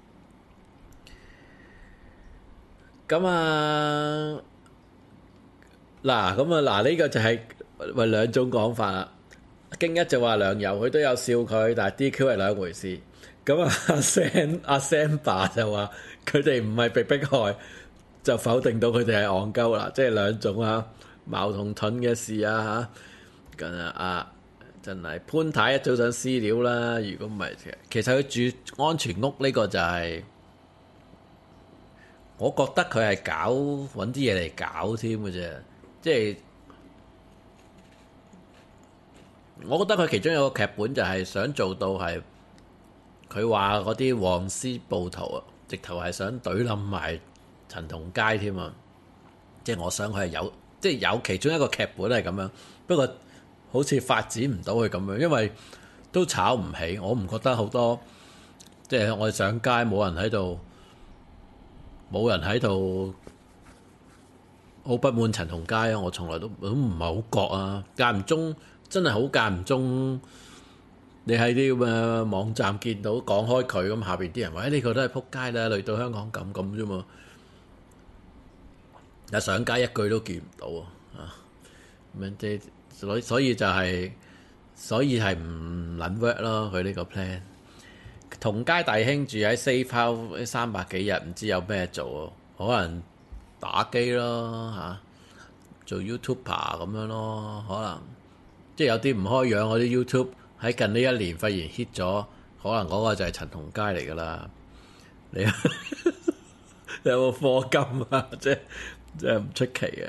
咁啊，嗱，咁啊，嗱，呢個就係為兩種講法啦。經一就話梁游佢都有笑佢，但係 D Q 係兩回事。咁啊，阿 Sam 阿 Sam 爸就話佢哋唔係被迫害，就否定到佢哋係戇鳩啦。即係兩種啊，矛同盾嘅事啊嚇。咁啊，啊真係潘太一早想私了啦。如果唔係，其實佢住安全屋呢個就係、是。我覺得佢係搞揾啲嘢嚟搞添嘅啫，即係我覺得佢其中有個劇本就係想做到係佢話嗰啲黃絲暴徒啊，直頭係想懟冧埋陳同佳添啊！即係我想佢係有，即係有其中一個劇本係咁樣，不過好似發展唔到佢咁樣，因為都炒唔起。我唔覺得好多，即係我哋上街冇人喺度。冇人喺度好不滿陳同佳啊！我從來都都唔係好覺啊，間唔中真係好間唔中，你喺啲咁嘅網站見到講開佢咁，下邊啲人話：誒呢個都係撲街啦，累到香港咁咁啫嘛！但上街一句都見唔到啊！咁樣即所所以就係、是、所以係唔撚 work 咯，佢呢個 plan。同佳弟兄住喺 Safe House 三百幾日，唔知有咩做喎？可能打機咯嚇、啊，做 YouTuber 咁樣咯，可能即係有啲唔開樣嗰啲 YouTube 喺近呢一年忽然 hit 咗，可能嗰個就係陳同佳嚟噶啦。你有冇課金啊？即係即係唔出奇嘅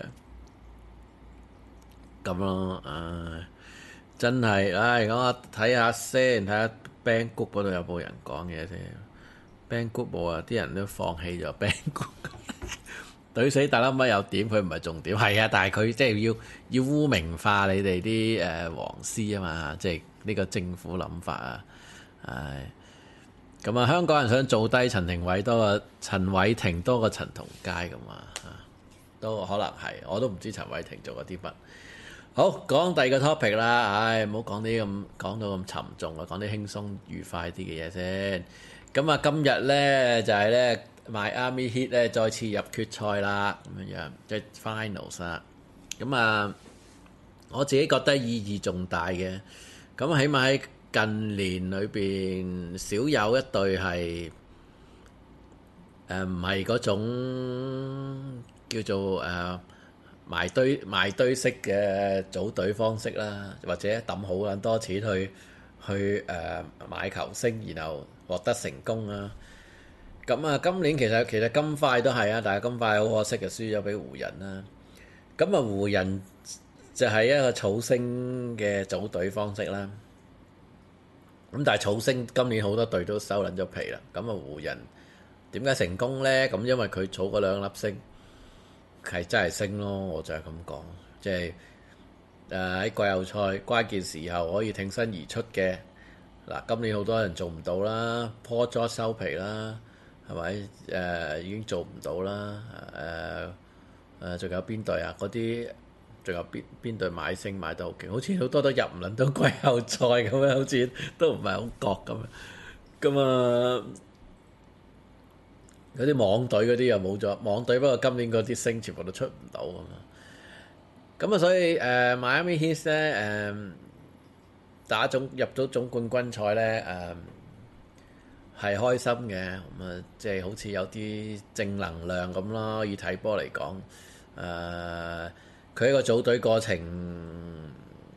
咁咯。唉，真係唉，咁我睇下先，睇下。Band Group 嗰度有冇人講嘢先 ？Band Group 冇啊，啲人都放棄咗 Band Group。懟死大粒乜有點？佢唔係重點，係啊，但係佢即係要要污名化你哋啲誒黃絲啊嘛，即係呢個政府諗法啊，唉，咁啊，香港人想做低陳庭偉多過陳偉霆多過陳同佳咁啊，都可能係，我都唔知陳偉霆做過啲乜。好，講第二個 topic 啦，唉，唔好講啲咁講到咁沉重啊，講啲輕鬆愉快啲嘅嘢先。咁啊，今日咧就係咧 Miami Heat 咧再次入決賽啦，咁樣樣即係 finals 啦。咁啊，我自己覺得意義重大嘅。咁起碼喺近年裏邊少有一隊係誒唔係嗰種叫做誒。呃埋堆埋堆式嘅組隊方式啦，或者抌好撚多錢去去誒、呃、買球星，然後獲得成功啊！咁啊，今年其實其實金塊都係啊，但係金塊好可惜就輸咗俾湖人啦。咁啊，湖人就係一個草星嘅組隊方式啦。咁但係草星今年好多隊都收撚咗皮啦。咁啊，湖人點解成功呢？咁因為佢儲嗰兩粒星。係真係升咯，我就係咁講，即係誒喺季後賽關鍵時候可以挺身而出嘅。嗱，今年好多人做唔到啦 Paul George 收皮啦，係咪？誒、呃、已經做唔到啦，誒誒仲有邊隊啊？嗰啲仲有邊邊隊買星買得好勁，好似好多都入唔撚到季後賽咁樣，好似都唔係好覺咁樣，咁啊〜嗰啲網隊嗰啲又冇咗，網隊不過今年嗰啲星全部都出唔到咁啊！咁啊，所以誒、呃、Miami Heat 咧誒打總入到總冠軍賽咧誒係開心嘅，咁啊即係好似有啲正能量咁咯。以睇波嚟講，誒佢一個組隊過程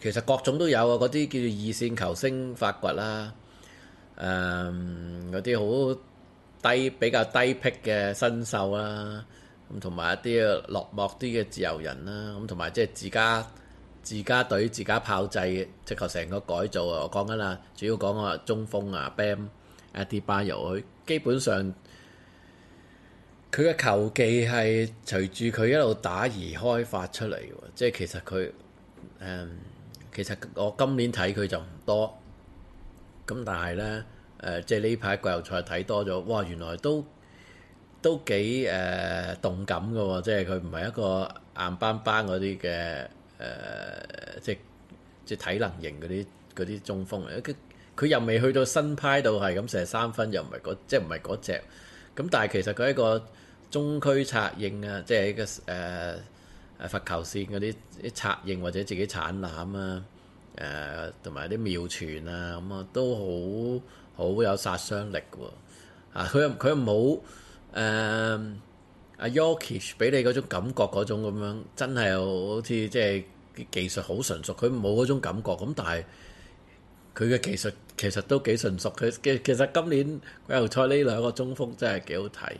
其實各種都有啊，嗰啲叫做二線球星發掘啦，誒嗰啲好低比較低僻嘅新秀啦，咁同埋一啲落寞啲嘅自由人啦，咁同埋即係自家自家隊自家炮製，即係成個改造啊！我講緊啦，主要講啊中鋒啊 Bam Adebayo，佢基本上佢嘅球技係隨住佢一路打而開發出嚟喎，即係其實佢誒、嗯、其實我今年睇佢就唔多，咁但係咧誒即係呢排季後賽睇多咗，哇原來都都幾誒、呃、動感嘅喎，即係佢唔係一個硬邦邦嗰啲嘅誒即係即係體能型嗰啲嗰啲中鋒嚟，佢佢又未去到新派度係咁射三分，又唔係嗰即係唔係嗰隻，咁但係其實佢係一個中區策應啊，即係一個誒誒罰球線嗰啲啲策應或者自己鏟籃啊，誒同埋啲妙傳啊，咁啊都好好有殺傷力喎。啊，佢又佢又冇誒阿 Jokic 俾你嗰種感覺嗰種咁樣，真係好似即係技術好純熟，佢冇嗰種感覺。咁但係佢嘅技術其實都幾純熟。佢其其實今年季後賽呢兩個中鋒真係幾好睇。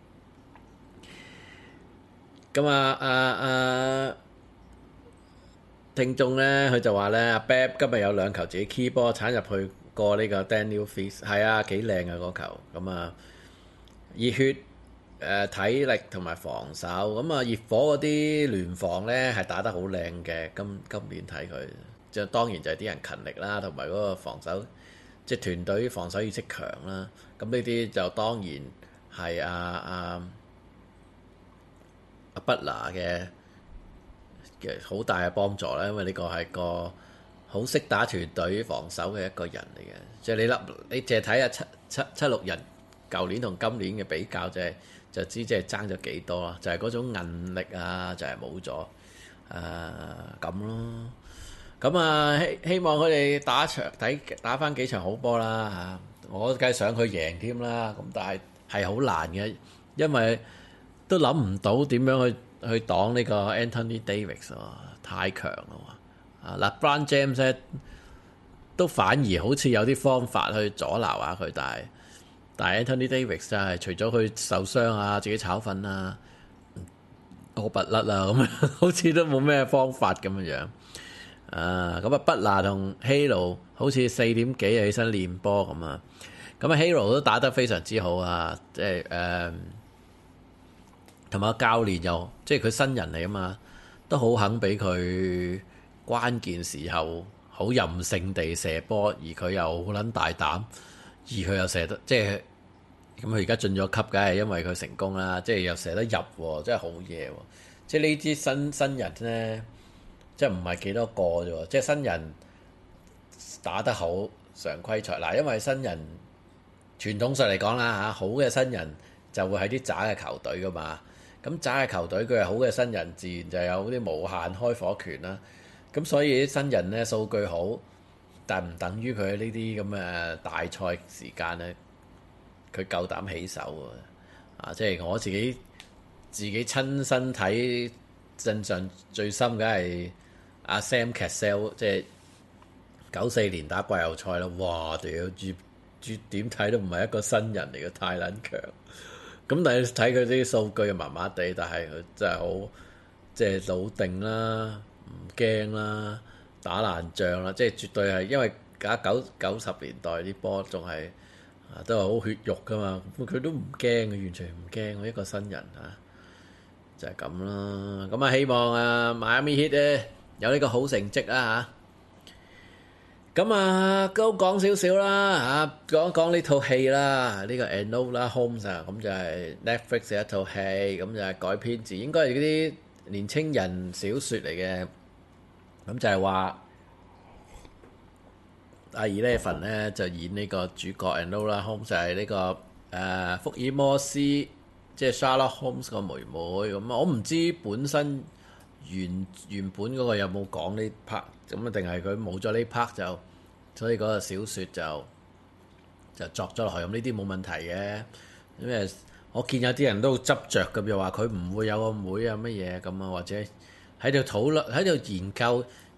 咁啊啊啊！聽眾咧，佢就話咧，阿 Bab 今日有兩球自己 key 波鏟入去過呢個 Daniel Theis，係啊，幾靚啊嗰球。咁啊，熱血誒、呃、體力同埋防守，咁啊熱火嗰啲聯防咧係打得好靚嘅。今今年睇佢，就當然就係啲人勤力啦，同埋嗰個防守，即係團隊防守意識強啦。咁呢啲就當然係啊啊〜阿布拿嘅嘅好大嘅幫助啦，因為呢個係個好識打團隊防守嘅一個人嚟嘅。即係你粒你淨係睇下七七七六人舊年同今年嘅比較，就係就知即係爭咗幾多啦。就係嗰種韌力啊，就係冇咗誒咁咯。咁啊希希望佢哋打場睇打翻幾場好波啦嚇。我梗係想佢贏添啦。咁但係係好難嘅，因為都諗唔到點樣去去擋呢個 Anthony Davis 喎，太強啦喎！啊，LeBron James 咧都反而好似有啲方法去阻撓下佢，但係但係 Anthony Davis 真係除咗佢受傷啊、自己炒粉啊、多拔甩啊咁樣，好似都冇咩方法咁樣樣。啊，咁啊，不拿同 Halo 好似四點幾起身練波咁啊，咁啊 Halo 都打得非常之好啊，即係誒。呃同埋教練又即係佢新人嚟啊嘛，都好肯俾佢關鍵時候好任性地射波，而佢又好撚大膽，而佢又射得即係咁。佢而家進咗級，梗係因為佢成功啦，即係又射得入喎，真係好嘢喎！即係呢啲新新人咧，即係唔係幾多個啫喎，即係新人打得好常規賽嗱，因為新人傳統上嚟講啦嚇，好嘅新人就會喺啲渣嘅球隊噶嘛。咁渣嘅球隊佢係好嘅新人，自然就有啲無限開火權啦。咁所以啲新人咧數據好，但唔等於佢呢啲咁嘅大賽時間咧，佢夠膽起手啊！啊，即係我自己自己親身睇印象最深，梗係阿 Sam Cassell，即係九四年打季後賽啦。哇！屌，絕絕點睇都唔係一個新人嚟嘅，太撚強。咁但係睇佢啲數據又麻麻地，但係佢真係好即係老定啦，唔驚啦，打爛仗啦，即係絕對係因為假九九十年代啲波仲係啊都係好血肉噶嘛，佢都唔驚，佢完全唔驚，一個新人啊，就係咁啦。咁啊希望啊 Miami Heat 咧有呢個好成績啦嚇。咁啊，都講少少啦嚇，講一講呢套戲啦，呢個 Enola Holmes 啊，咁就係 Netflix 嘅一套戲，咁就係改編自應該係嗰啲年青人小説嚟嘅，咁就係話阿 Eleven 咧就演呢個主角 Enola Holmes 就係呢個誒福爾摩斯，即係 Sherlock Holmes 個妹妹，咁我唔知本身原原本嗰個有冇講呢 part。咁啊，定係佢冇咗呢 part 就，所以嗰個小説就就作咗落去。咁呢啲冇問題嘅，因為我見有啲人都執着咁，又話佢唔會有個妹啊乜嘢咁啊，或者喺度討論喺度研究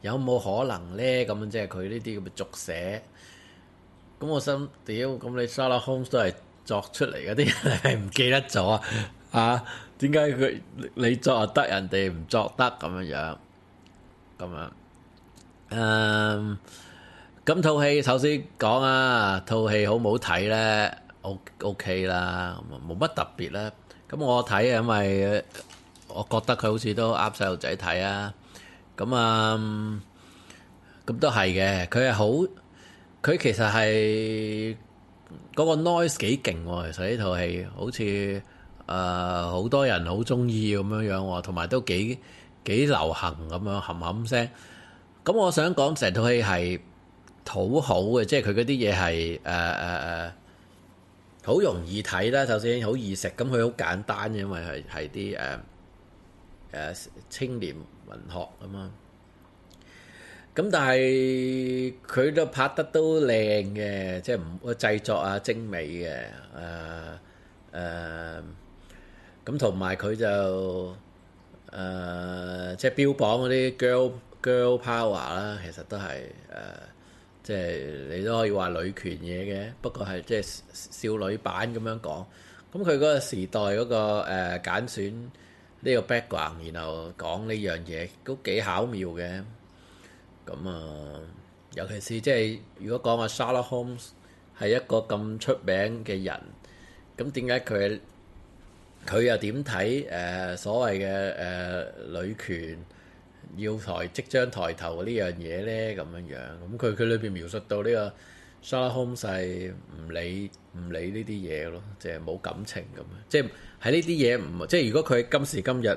有冇可能咧？咁即係佢呢啲咁嘅續寫。咁我心屌，咁你 Sherlock Holmes 都係作出嚟嗰啲人係唔記得咗啊？啊，點解佢你作又得，人哋唔作得咁樣樣？咁樣，誒，咁套戲首先講啊，套戲好唔好睇咧？O O K 啦，冇乜特別啦。咁我睇啊，因為我覺得佢好似都啱細路仔睇啊。咁啊，咁都係嘅。佢係好，佢其實係嗰個 noise 幾勁喎。其實呢套戲好似誒好多人好中意咁樣樣喎，同埋都幾幾流行咁樣冚冚聲。咁我想講成套戲係討好嘅，即係佢嗰啲嘢係誒誒誒好容易睇啦。首先好易食，咁佢好簡單，因為係係啲誒誒青年文學啊嘛。咁但係佢都拍得都靚嘅，即係唔個製作啊精美嘅，誒誒咁同埋佢就誒、呃、即係標榜嗰啲 girl girl power 啦，其實都係誒、呃、即係你都可以話女權嘢嘅，不過係即係少女版咁樣講。咁佢嗰個時代嗰、嗰個誒、呃、揀選呢個 background，然後講呢樣嘢都幾巧妙嘅。咁啊，尤其是即係如果講話 Sherlock Holmes 係一個咁出名嘅人，咁點解佢佢又點睇誒所謂嘅誒、呃、女權要抬即將抬頭呢樣嘢咧？咁樣樣，咁佢佢裏邊描述到呢個 Sherlock Holmes 係唔理唔理呢啲嘢咯，即係冇感情咁樣，即係喺呢啲嘢唔即係如果佢今時今日，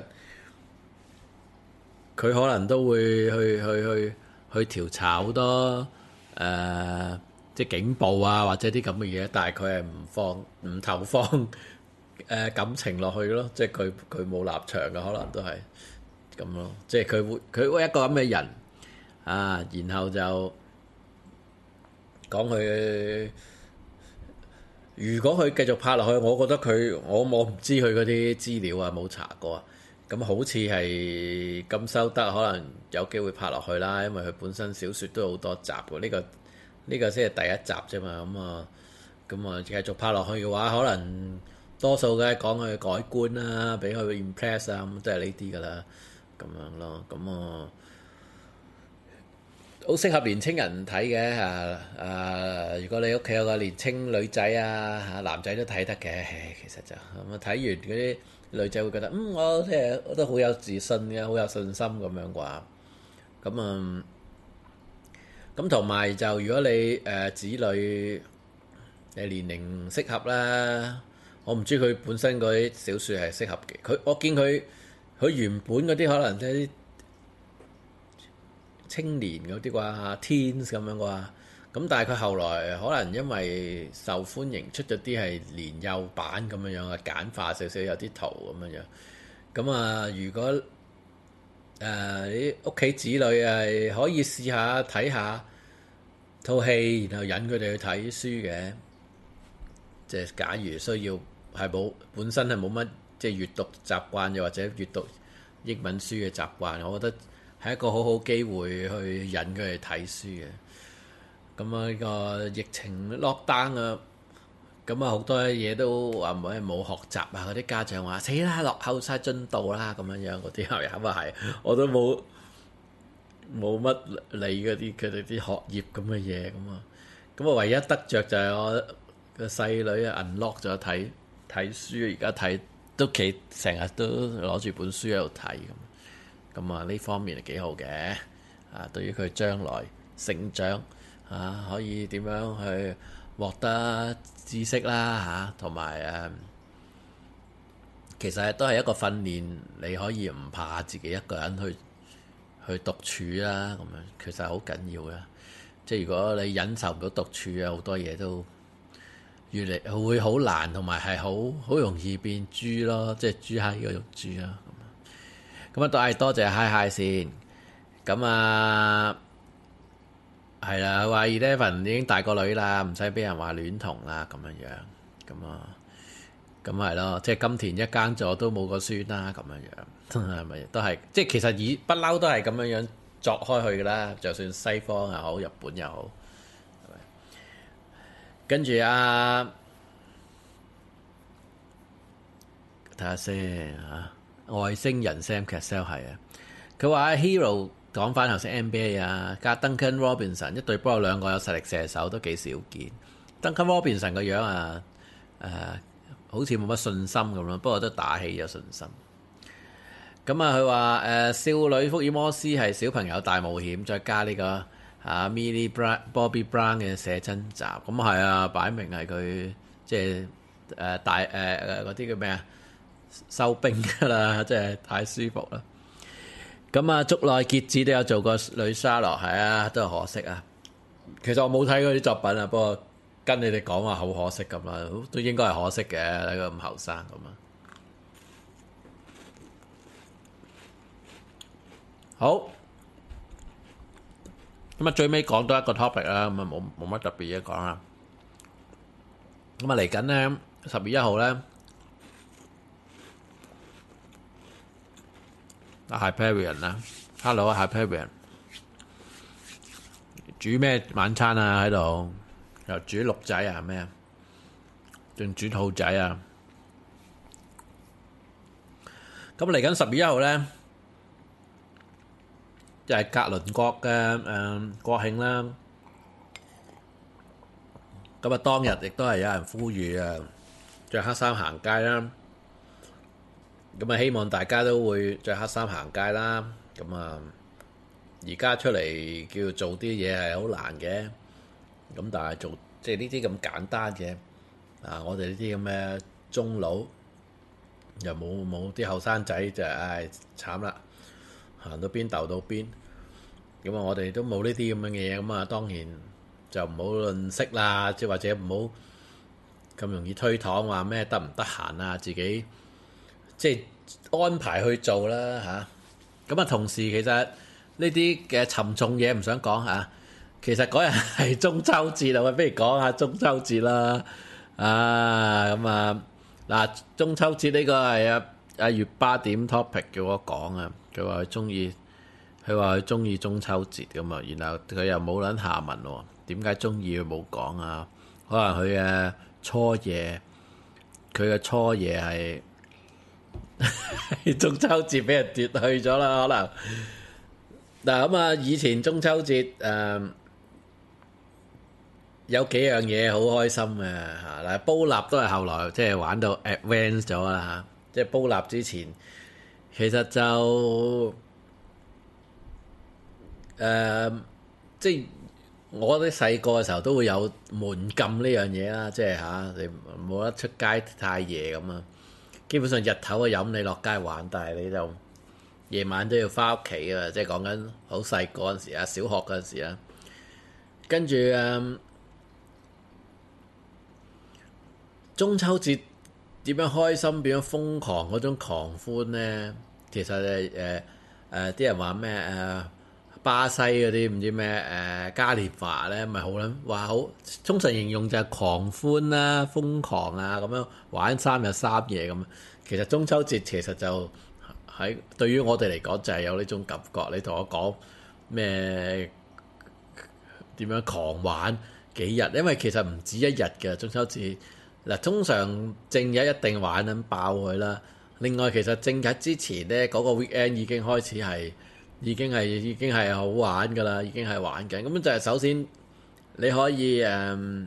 佢可能都會去去去。去去調查好多誒、呃，即係警暴啊，或者啲咁嘅嘢，但係佢係唔放唔投放誒、呃、感情落去咯，即係佢佢冇立場嘅，可能都係咁咯。即係佢會佢會一個咁嘅人啊，然後就講佢，如果佢繼續拍落去，我覺得佢我我唔知佢嗰啲資料啊，冇查過啊。咁好似係咁收得，可能有機會拍落去啦，因為佢本身小説都有好多集喎。呢個呢個先係第一集啫嘛。咁啊，咁啊繼續拍落去嘅話，可能多數嘅講佢改觀啦，俾佢 impress 啊，咁都係呢啲噶啦，咁樣咯。咁啊，好適合年青人睇嘅啊啊！如果你屋企有個年青女仔啊，男仔都睇得嘅，其實就咁啊，睇完嗰啲。女仔會覺得嗯，我即係我都好有自信嘅，好有信心咁樣啩。咁啊，咁同埋就如果你誒、呃、子女誒年齡適合啦，我唔知佢本身嗰啲小説係適合嘅。佢我見佢佢原本嗰啲可能即係啲青年嗰啲啩 ，teens 咁樣啩。咁但係佢後來可能因為受歡迎，出咗啲係年幼版咁樣樣啊，簡化少少，有啲圖咁樣樣。咁啊，如果誒你屋企子女係可以試下睇下套戲，然後引佢哋去睇書嘅。即係假如需要係冇本身係冇乜即係閱讀習慣，又或者閱讀英文書嘅習慣，我覺得係一個好好機會去引佢哋睇書嘅。咁啊，呢個疫情 lockdown 啊，咁啊好多嘢都話唔係冇學習啊，嗰啲家長話死啦，落後晒進度啦，咁樣樣嗰啲係咪係？我都冇冇乜理嗰啲佢哋啲學業咁嘅嘢咁啊，咁啊唯一得着就係我個細女啊 unlock 咗睇睇書，而家睇都幾成日都攞住本書喺度睇咁，咁啊呢方面係幾好嘅啊，對於佢將來成長。啊，可以點樣去獲得知識啦嚇，同埋誒，其實都係一個訓練，你可以唔怕自己一個人去去獨處啦，咁樣其實好緊要嘅。即係如果你忍受唔到獨處啊，好多嘢都越嚟會好難，同埋係好好容易變豬咯，即係豬蝦嗰種豬啦。咁啊，都係多謝 Hi Hi 先。咁啊〜係啦，話 Eleven 已經大個女啦，唔使俾人話戀童啦，咁樣樣，咁啊，咁係咯，即係金田一耕助都冇個孫啦，咁樣樣，係咪都係？即係其實以不嬲都係咁樣樣鑿開去㗎啦，就算西方又好，日本又好，係咪？跟住啊，睇下先嚇，外星人 Sam Cassell 係啊，佢話 Hero 講翻頭先 N B A 啊，加 Duncan Robinson 一隊波有兩個有實力射手都幾少見。Duncan Robinson 個樣啊，誒、呃、好似冇乜信心咁咯，不過都打起有信心。咁啊，佢話誒少女福爾摩斯係小朋友大冒險，再加呢、這個啊 Millie Brown Bobby Brown 嘅寫真集，咁係啊，擺明係佢即係誒大誒誒嗰啲叫咩啊收兵㗎啦，即係太舒服啦。咁啊，竹內結子都有做過女莎樂，係啊，都係可惜啊。其實我冇睇過啲作品啊，不過跟你哋講話好可惜咁啦，都應該係可惜嘅，睇佢咁後生咁啊。好，咁啊最尾講多一個 topic 啦，咁啊冇冇乜特別嘢講啦。咁啊嚟緊咧十月一號咧，啊 Hyperion 啦 ，Hello 啊 Hyperion，煮咩晚餐啊喺度？又煮鹿仔啊咩啊？仲煮兔仔啊？咁嚟緊十月一號咧，就係格倫國嘅誒國慶啦。咁啊當日亦都係有人呼籲啊，著黑衫行街啦。咁啊希望大家都會著黑衫行街啦。咁啊而家出嚟叫做啲嘢係好難嘅。咁但係做即係呢啲咁簡單嘅啊，我哋呢啲咁嘅中佬又冇冇啲後生仔就唉慘啦，行到邊鬥到邊。咁啊，我哋都冇呢啲咁樣嘅嘢，咁啊當然就唔好吝嗇啦，即係或者唔好咁容易推搪話咩得唔得閒啊，自己即係安排去做啦嚇。咁啊，同時其實呢啲嘅沉重嘢唔想講嚇。其實嗰日係中秋節啊，我不如講下中秋節啦。啊，咁啊嗱，中秋節呢個係阿阿月巴點 topic 叫我講啊，佢話佢中意。佢話佢中意中秋節㗎嘛，然後佢又冇撚下文喎，點解中意佢冇講啊？可能佢嘅初夜，佢嘅初夜係中秋節俾人奪去咗啦，可能嗱咁啊！以前中秋節誒、呃、有幾樣嘢好開心嘅嚇，嗱煲蠟都係後來即係玩到 advance 咗啦嚇，即係煲蠟之前其實就。誒、呃，即係我哋細個嘅時候都會有門禁呢樣嘢啦，即係嚇、啊、你冇得出街太夜咁啊。基本上日頭啊飲你落街玩，但係你就夜晚都要翻屋企啊。即係講緊好細個嗰陣時啊，小學嗰陣時啊。跟住誒、呃，中秋節點樣開心，點樣瘋狂嗰種狂歡咧？其實誒誒誒啲人話咩誒？呃巴西嗰啲唔知咩誒嘉年華咧，咪好撚話好，通常形容就係狂歡啦、瘋狂啊咁樣玩三日三夜咁。其實中秋節其實就喺對於我哋嚟講就係有呢種感覺。你同我講咩點樣狂玩幾日？因為其實唔止一日嘅中秋節嗱，通常正日一定玩緊爆佢啦。另外其實正日之前咧嗰個 weekend 已經開始係。已經係已經係好玩㗎啦，已經係玩緊。咁就係首先你可以誒、嗯、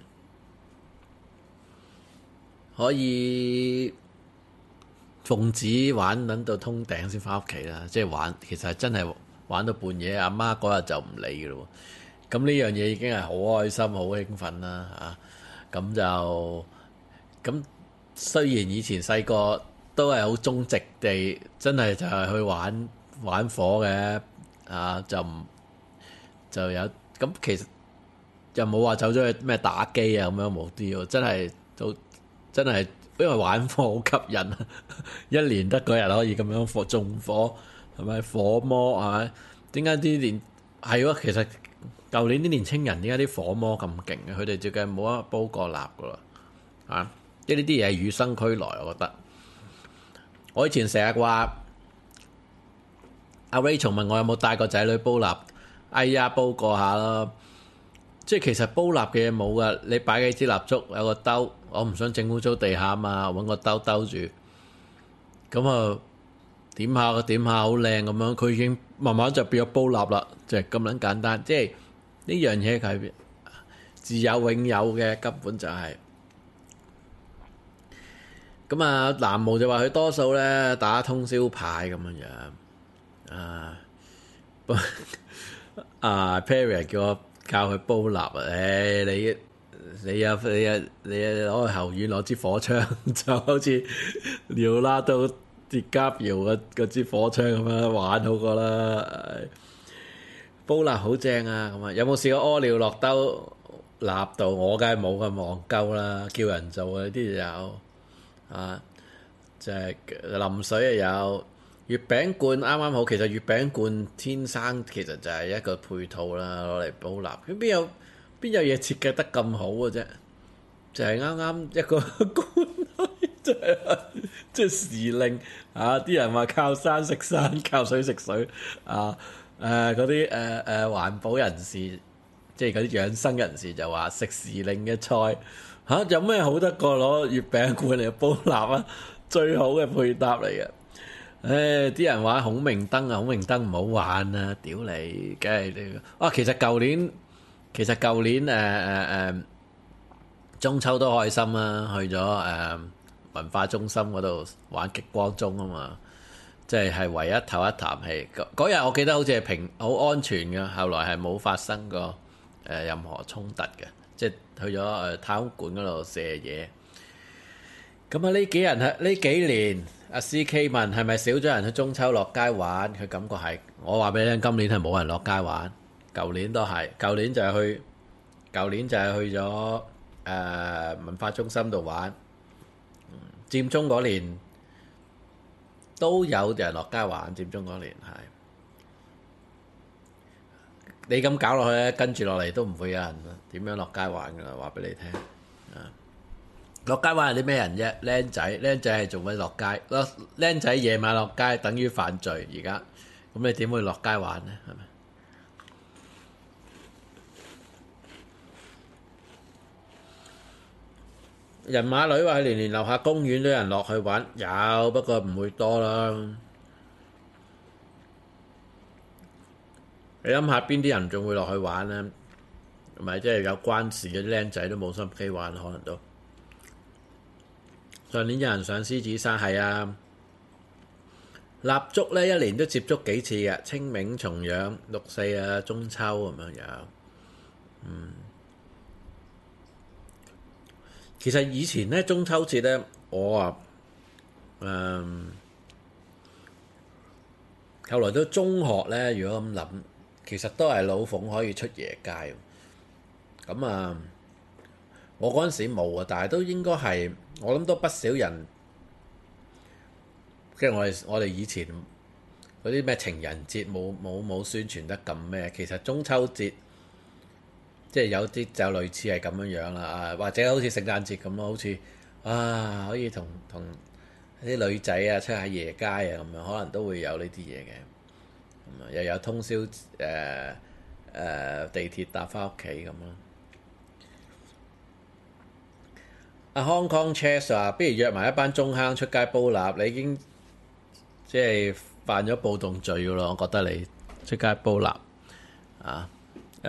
可以奉旨玩撚到通頂先翻屋企啦，即係玩其實係真係玩到半夜，阿媽嗰日就唔理㗎咯。咁呢樣嘢已經係好開心、好興奮啦嚇。咁就咁雖然以前細個都係好忠直地，真係就係去玩。玩火嘅啊，就唔就有咁，其實又冇話走咗去咩打機啊咁樣，冇啲喎，真係都真係因為玩火好吸引啊！一年得嗰日可以咁樣火縱火，係咪火魔係咪？點解啲年係喎？其實舊年啲年青人點解啲火魔咁勁嘅？佢哋最近冇得煲過蠟噶啦啊！即係呢啲嘢係與生俱來，我覺得。我以前成日話。 阿 Rachel 問我有冇帶個仔女煲蠟，哎呀煲過下咯。即係其實煲蠟嘅嘢冇噶，你擺幾支蠟燭有個兜，我唔想整污糟地下啊嘛，揾個兜兜住，咁啊點下點下好靚咁樣，佢已經慢慢就變咗煲蠟啦，就係咁撚簡單。即係呢樣嘢係自有永有嘅，根本就係、是。咁啊，南無就話佢多數咧打通宵牌咁樣樣，啊，啊 Perry 叫我教佢煲蠟啊，誒、哎、你你有你有你攞去後院攞支火槍，就好似廖拉到鐵甲窯嗰支火槍咁樣玩好過啦。煲蠟好正啊！咁啊，有冇試過屙尿落兜蠟度？我梗係冇咁戇鳩啦，叫人做啊啲有。啊，就係、是、淋水又有月餅罐啱啱好，其實月餅罐天生其實就係一個配套啦，攞嚟煲蠟。佢邊有邊有嘢設計得咁好嘅啫？就係啱啱一個罐，就係即係時令啊！啲人話靠山食山，靠水食水啊！誒嗰啲誒誒環保人士，即係嗰啲養生人士就話食時令嘅菜。嚇、啊、有咩好得過攞月餅罐嚟煲蠟啊？最好嘅配搭嚟嘅。誒啲人話孔明燈啊，孔明燈唔好玩啊！屌你，梗係你啊！其實舊年其實舊年誒誒誒中秋都開心啊，去咗誒、呃、文化中心嗰度玩極光鐘啊嘛，即係係唯一唞一啖氣。嗰日我記得好似係平好安全嘅，後來係冇發生過誒、呃、任何衝突嘅。即係去咗誒太空館嗰度射嘢。咁啊呢幾人係呢幾年，阿 C K 問係咪少咗人去中秋落街玩？佢感覺係，我話俾你聽，今年係冇人落街玩。舊年都係，舊年就係去，舊年就係去咗誒、呃、文化中心度玩。佔中嗰年都有人落街玩，佔中嗰年係。你咁搞落去咧，跟住落嚟都唔會有人點樣落街玩噶啦，話俾你聽。啊，落街玩係啲咩人啫？僆仔，僆仔係做乜落街？咯，僆仔夜晚落街等於犯罪。而家咁你點會落街玩呢？係咪？人馬女話年年樓下公園都有人落去玩，有不過唔會多啦。你諗下邊啲人仲會落去玩呢？唔係即係有關事嘅啲僆仔都冇心機玩，可能都。上年有人上獅子山，係啊。蠟燭呢一年都接觸幾次嘅，清明、重陽、六四啊、中秋咁樣樣。嗯。其實以前呢，中秋節呢，我啊，嗯，後來到中學呢，如果咁諗。其實都係老鳳可以出夜街，咁啊，我嗰陣時冇啊，但係都應該係，我諗都不少人，即係我哋我哋以前嗰啲咩情人節冇冇冇宣傳得咁咩？其實中秋節即係有啲就類似係咁樣樣啦，啊或者好似聖誕節咁咯，好似啊可以同同啲女仔啊出下夜街啊咁樣，可能都會有呢啲嘢嘅。又有通宵誒誒、呃呃、地鐵搭翻屋企咁咯。阿 Hong Kong Chess 話：不如約埋一班中坑出街煲蠟，你已經即係犯咗暴動罪噶咯。我覺得你出街煲蠟啊，誒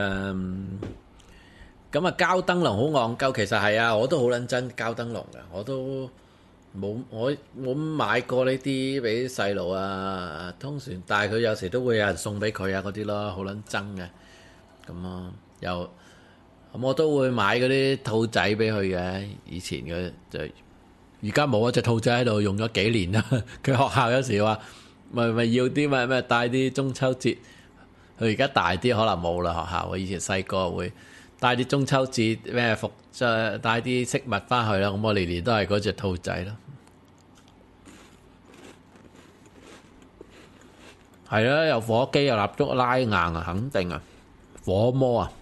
咁啊，膠燈籠好戇鳩。其實係啊，我都好撚憎膠燈籠嘅，我都。冇我冇買過呢啲俾細路啊，通常但係佢有時都會有人送俾佢啊嗰啲咯，好撚憎嘅咁啊，又咁我都會買嗰啲兔仔俾佢嘅，以前嘅就而家冇一隻兔仔喺度用咗幾年啦。佢學校有時話咪咪要啲咪咩帶啲中秋節，佢而家大啲可能冇啦學校。我以前細個會帶啲中秋節咩服，即係帶啲飾物翻去啦。咁我年年都係嗰隻兔仔咯。係啊，有火機有蠟燭拉硬啊，肯定啊，火魔啊，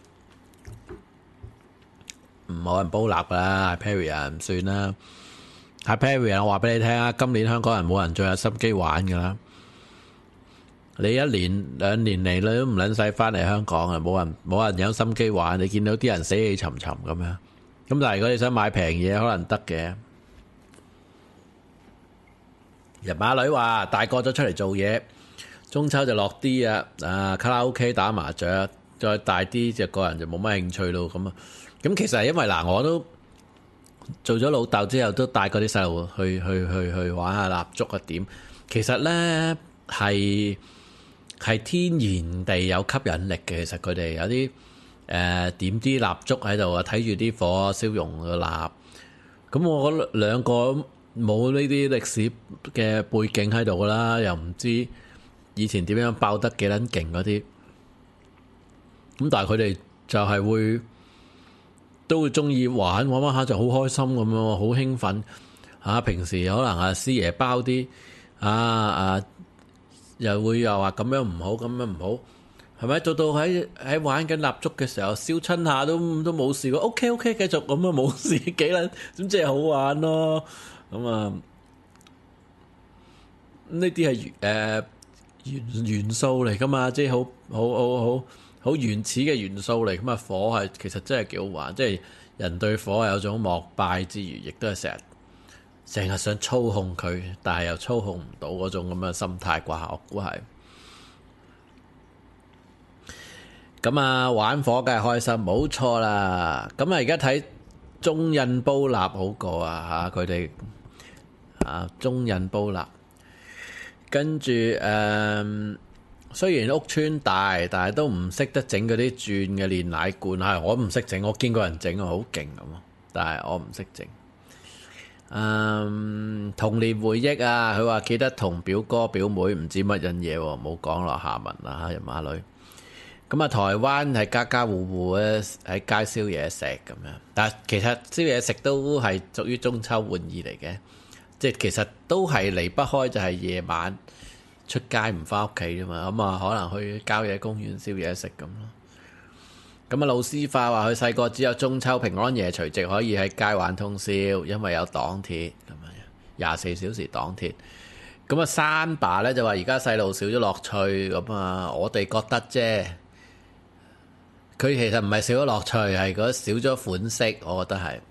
唔冇人煲蠟噶啦 ，Perry 啊，唔算啦。 阿 Perry 啊，我話俾你聽啊，今年香港人冇人再有心機玩噶啦。你一年兩年嚟，你都唔撚使翻嚟香港啊！冇人冇人有心機玩，你見到啲人死氣沉沉咁樣。咁但係如果你想買平嘢，可能得嘅。人馬女話大個咗出嚟做嘢，中秋就落啲啊，啊卡拉 OK 打麻雀，再大啲就個人就冇乜興趣咯。咁啊，咁其實係因為嗱，我都做咗老豆之後，都帶嗰啲細路去去去去玩下蠟燭啊點。其實呢係。係天然地有吸引力嘅，其實佢哋有啲誒、呃、點啲蠟燭喺度啊，睇住啲火燒融個蠟。咁我覺得兩個冇呢啲歷史嘅背景喺度噶啦，又唔知以前點樣爆得幾撚勁嗰啲。咁但係佢哋就係會都會中意玩玩玩下就好開心咁樣，好興奮啊！平時可能啊師爺包啲啊啊〜又會又話咁樣唔好，咁樣唔好，係咪？到到喺喺玩緊蠟燭嘅時候，燒親下都都冇事喎。OK OK，繼續咁啊，冇事幾撚，咁即係好玩咯。咁啊，呢啲係誒元元素嚟噶嘛，即係好好好好好原始嘅元素嚟。咁啊，火係其實真係幾好玩，即係人對火有種膜拜之餘，亦都係成日。成日想操控佢，但係又操控唔到嗰種咁嘅心態啩，我估係。咁啊，玩火梗係開心，冇錯啦。咁啊，而家睇中印煲蠟好過啊嚇，佢哋啊中印煲蠟。跟住誒，雖然屋村大，但係都唔識得整嗰啲轉嘅煉奶罐。係我唔識整，我見過人整啊，好勁咁啊，但係我唔識整。嗯，童年回憶啊，佢話記得同表哥表妹唔知乜嘢嘢，冇講落下文啦嚇，人馬女。咁啊，台灣係家家戶戶咧喺街燒嘢食咁樣，但係其實燒嘢食都係屬於中秋玩意嚟嘅，即係其實都係離不開就係夜晚出街唔返屋企啫嘛，咁啊可能去郊野公園燒嘢食咁咯。咁啊，老師化話佢細個只有中秋、平安夜、除夕可以喺街玩通宵，因為有黨鐵咁樣，廿四小時黨鐵。咁啊，山爸咧就話而家細路少咗樂趣，咁啊，我哋覺得啫，佢其實唔係少咗樂趣，係嗰少咗款式，我覺得係，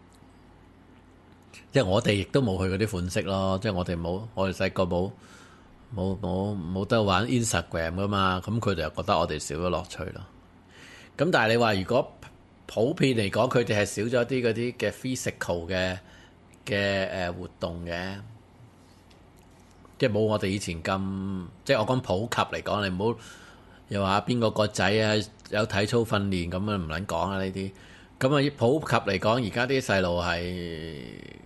即係我哋亦都冇去嗰啲款式咯，即係我哋冇，我哋細個冇冇冇冇得玩 Instagram 噶嘛，咁佢哋又覺得我哋少咗樂趣咯。咁但係你話如果普遍嚟講，佢哋係少咗啲嗰啲嘅 physical 嘅嘅誒活動嘅，即係冇我哋以前咁，即係我講普及嚟講，你唔好又話邊個個仔啊有體操訓練咁啊，唔撚講啊呢啲。咁啊普及嚟講，而家啲細路係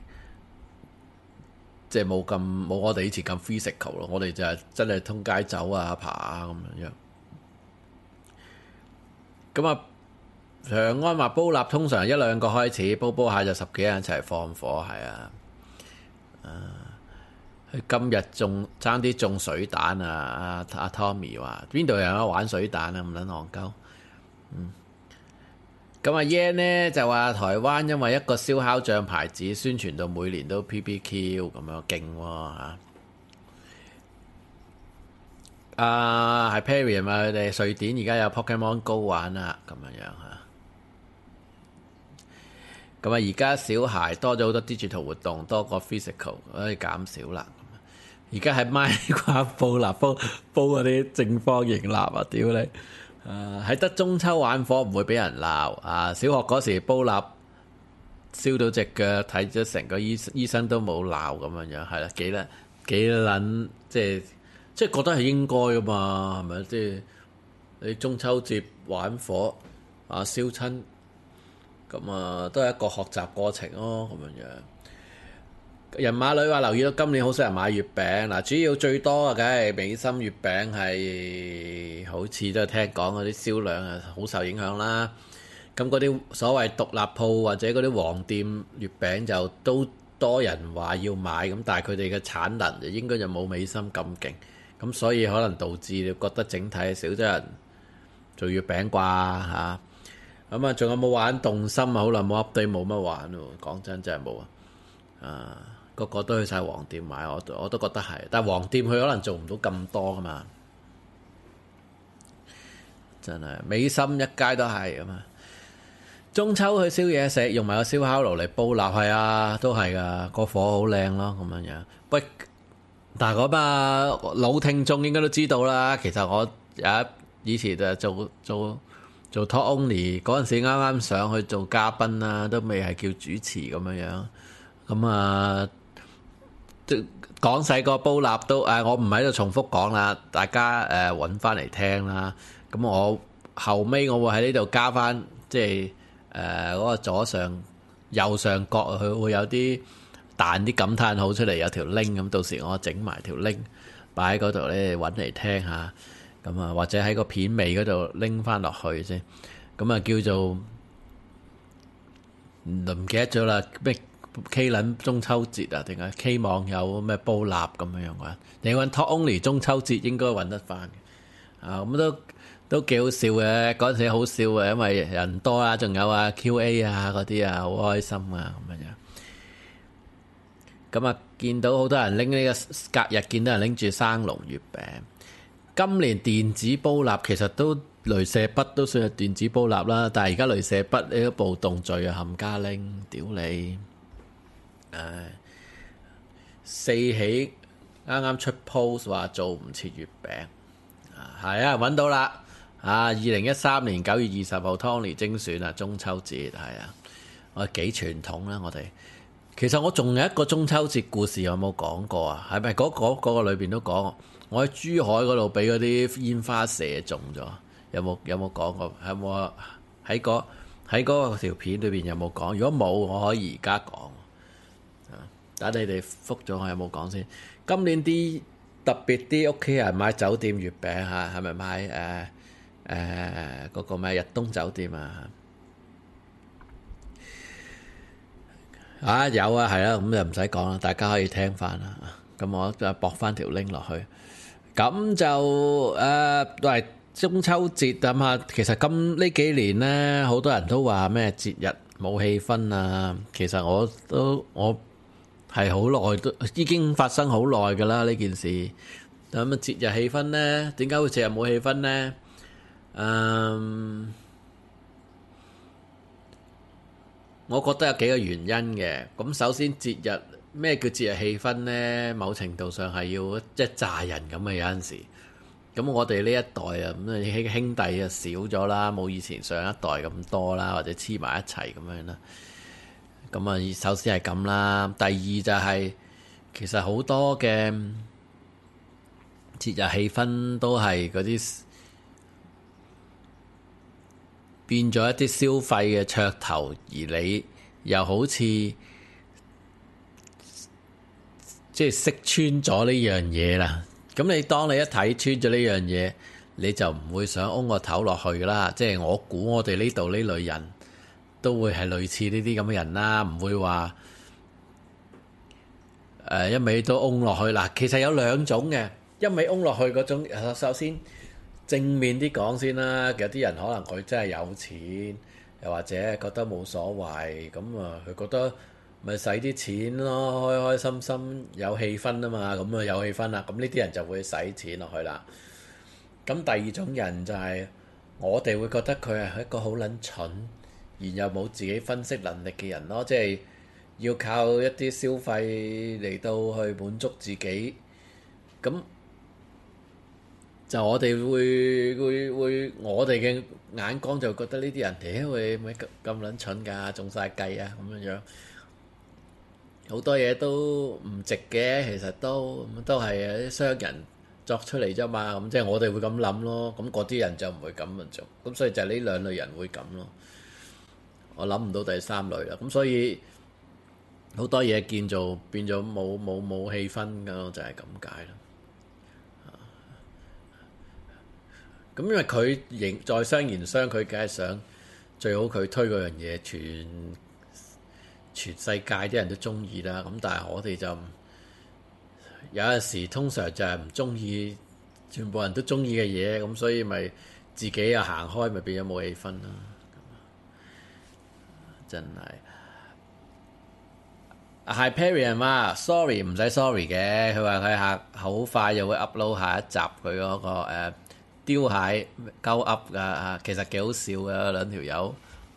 即係冇咁冇我哋以前咁 physical 咯，我哋就係真係通街走啊爬啊咁樣樣。咁啊，長安話煲蠟通常一兩個開始，煲煲下就十幾人一齊放火，係啊。啊，佢今日仲爭啲中水彈啊！阿阿 Tommy 話邊度有人玩水彈啊？唔撚戇鳩。嗯。咁阿 Yan 呢就話台灣因為一個燒烤醬牌子宣傳到每年都 P B Q 咁樣勁喎嚇。啊，係 Perry 嘛？佢哋瑞典而家有 Pokemon Go 玩啦，咁樣樣嚇。咁啊，而家小孩多咗好多 digital 活動，多過 physical，可以減少啦。而家係 Minecraft 煲蠟煲煲嗰啲正方形蠟啊！屌你！誒喺得中秋玩火唔會俾人鬧啊！小學嗰時煲蠟燒到隻腳，睇咗成個醫醫生都冇鬧咁樣樣，係啦，幾撚幾撚即係。即係覺得係應該噶嘛，係咪？即係你中秋節玩火啊燒親，咁啊都係一個學習過程咯，咁樣樣。人馬女話留意到今年好少人買月餅，嗱，主要最多啊，梗係美心月餅係好似都係聽講嗰啲銷量啊好受影響啦。咁嗰啲所謂獨立鋪或者嗰啲黃店月餅就都多人話要買，咁但係佢哋嘅產能就應該就冇美心咁勁。咁所以可能導致你覺得整體少咗人做月餅啩嚇。咁啊，仲有冇玩動心啊？好耐冇 update，冇乜玩喎。講真真係冇啊。 啊，個個都去晒黃店買，我我都覺得係。但係黃店佢可能做唔到咁多噶嘛，真係美心一街都係咁啊！中秋去燒嘢食，用埋個燒烤爐嚟煲蠟，係啊，都係噶，個火好靚咯，咁樣樣。喂，但係嗰班老聽眾應該都知道啦。其實我有一以前就做做做 talk only 嗰陣時，啱啱上去做嘉賓啦，都未係叫主持咁樣樣。咁啊，講細個煲蠟都誒、啊，我唔喺度重複講啦，大家誒揾翻嚟聽啦。咁我後尾我會喺呢度加翻，即係。誒嗰、呃那個左上右上角佢會有啲彈啲感嘆號出嚟，有條 link 咁，到時我整埋條 link 擺喺嗰度咧，揾嚟聽下。咁啊，或者喺個片尾嗰度拎翻落去先。咁啊，叫做唔記得咗啦，咩 K 撚中秋節啊，定係 K 網友咩煲蠟咁樣樣嘅？你揾 Talk Only 中秋節應該揾得翻嘅。啊，咁都。都幾好笑嘅，嗰陣時好笑嘅，因為人多啊，仲有啊 Q A 啊嗰啲啊，好開心啊咁樣。咁啊，見到好多人拎呢個隔日見到人拎住生龍月餅。今年電子煲蠟其實都鐳射筆都算係電子煲蠟啦，但係而家鐳射筆呢個暴動罪啊，冚家拎，屌你！唉，四喜啱啱出 post 話做唔切月餅，啊係啊，揾到啦！啊！二零一三年九月二十號 Tony 精選啊，中秋節係啊，我幾傳統啦，我哋其實我仲有一個中秋節故事有冇講過啊？係咪嗰嗰嗰個裏邊都講？我喺珠海嗰度俾嗰啲煙花射中咗，有冇有冇講過？有冇喺嗰喺嗰條片裏邊有冇講？如果冇，我可以而家講。等你哋覆咗我有冇講先？今年啲特別啲屋企人買酒店月餅嚇，係咪買誒？呃誒嗰、呃那個咩日東酒店啊？啊有啊，係啦，咁就唔使講啦，大家可以聽翻啦。咁我就駁翻條 link 落去。咁就誒，都、呃、係中秋節咁啊。其實今呢幾年咧，好多人都話咩節日冇氣氛啊。其實我都我係好耐都已經發生好耐㗎啦呢件事。咁啊，節日氣氛咧，點解會節日冇氣氛咧？嗯，我覺得有幾個原因嘅。咁首先節日咩叫節日氣氛呢？某程度上係要一紮人咁嘅，有陣時。咁我哋呢一代啊，咁兄弟啊少咗啦，冇以前上一代咁多啦，或者黐埋一齊咁樣啦。咁啊，首先係咁啦。第二就係、是、其實好多嘅節日氣氛都係嗰啲。變咗一啲消費嘅噱頭，而你又好似即係識穿咗呢樣嘢啦。咁你當你一睇穿咗呢樣嘢，你就唔會想嗡個頭落去噶啦。即係我估我哋呢度呢類人都會係類似呢啲咁嘅人啦，唔會話誒、呃、一味都嗡落去嗱。其實有兩種嘅，一味嗡落去嗰種，首先。正面啲講先啦，有啲人可能佢真係有錢，又或者覺得冇所謂，咁啊佢覺得咪使啲錢咯，開開心心有氣氛啊嘛，咁啊有氣氛啦，咁呢啲人就會使錢落去啦。咁第二種人就係、是、我哋會覺得佢係一個好撚蠢，而又冇自己分析能力嘅人咯，即係要靠一啲消費嚟到去滿足自己，咁。就我哋會會會，我哋嘅眼光就覺得呢啲人屌會咪咁咁撚蠢㗎，中晒計啊咁樣樣，好多嘢都唔值嘅，其實都都係啲商人作出嚟啫嘛，咁即係我哋會咁諗咯，咁嗰啲人就唔會咁樣做，咁所以就係呢兩類人會咁咯，我諗唔到第三類啦，咁所以好多嘢見做變咗冇冇冇氣氛㗎，就係咁解啦。咁因為佢營在商言商，佢梗係想最好佢推嗰樣嘢，全全世界啲人都中意啦。咁但係我哋就有陣時通常就係唔中意全部人都中意嘅嘢，咁所以咪自己又行開，咪變咗冇氣氛啦。真係 Hyperion 話 sorry 唔使 sorry 嘅，佢話佢下好快就會 upload 下一集佢嗰、嗰個誒丟、呃、蟹鳩噏噶，其實幾好笑嘅兩條友。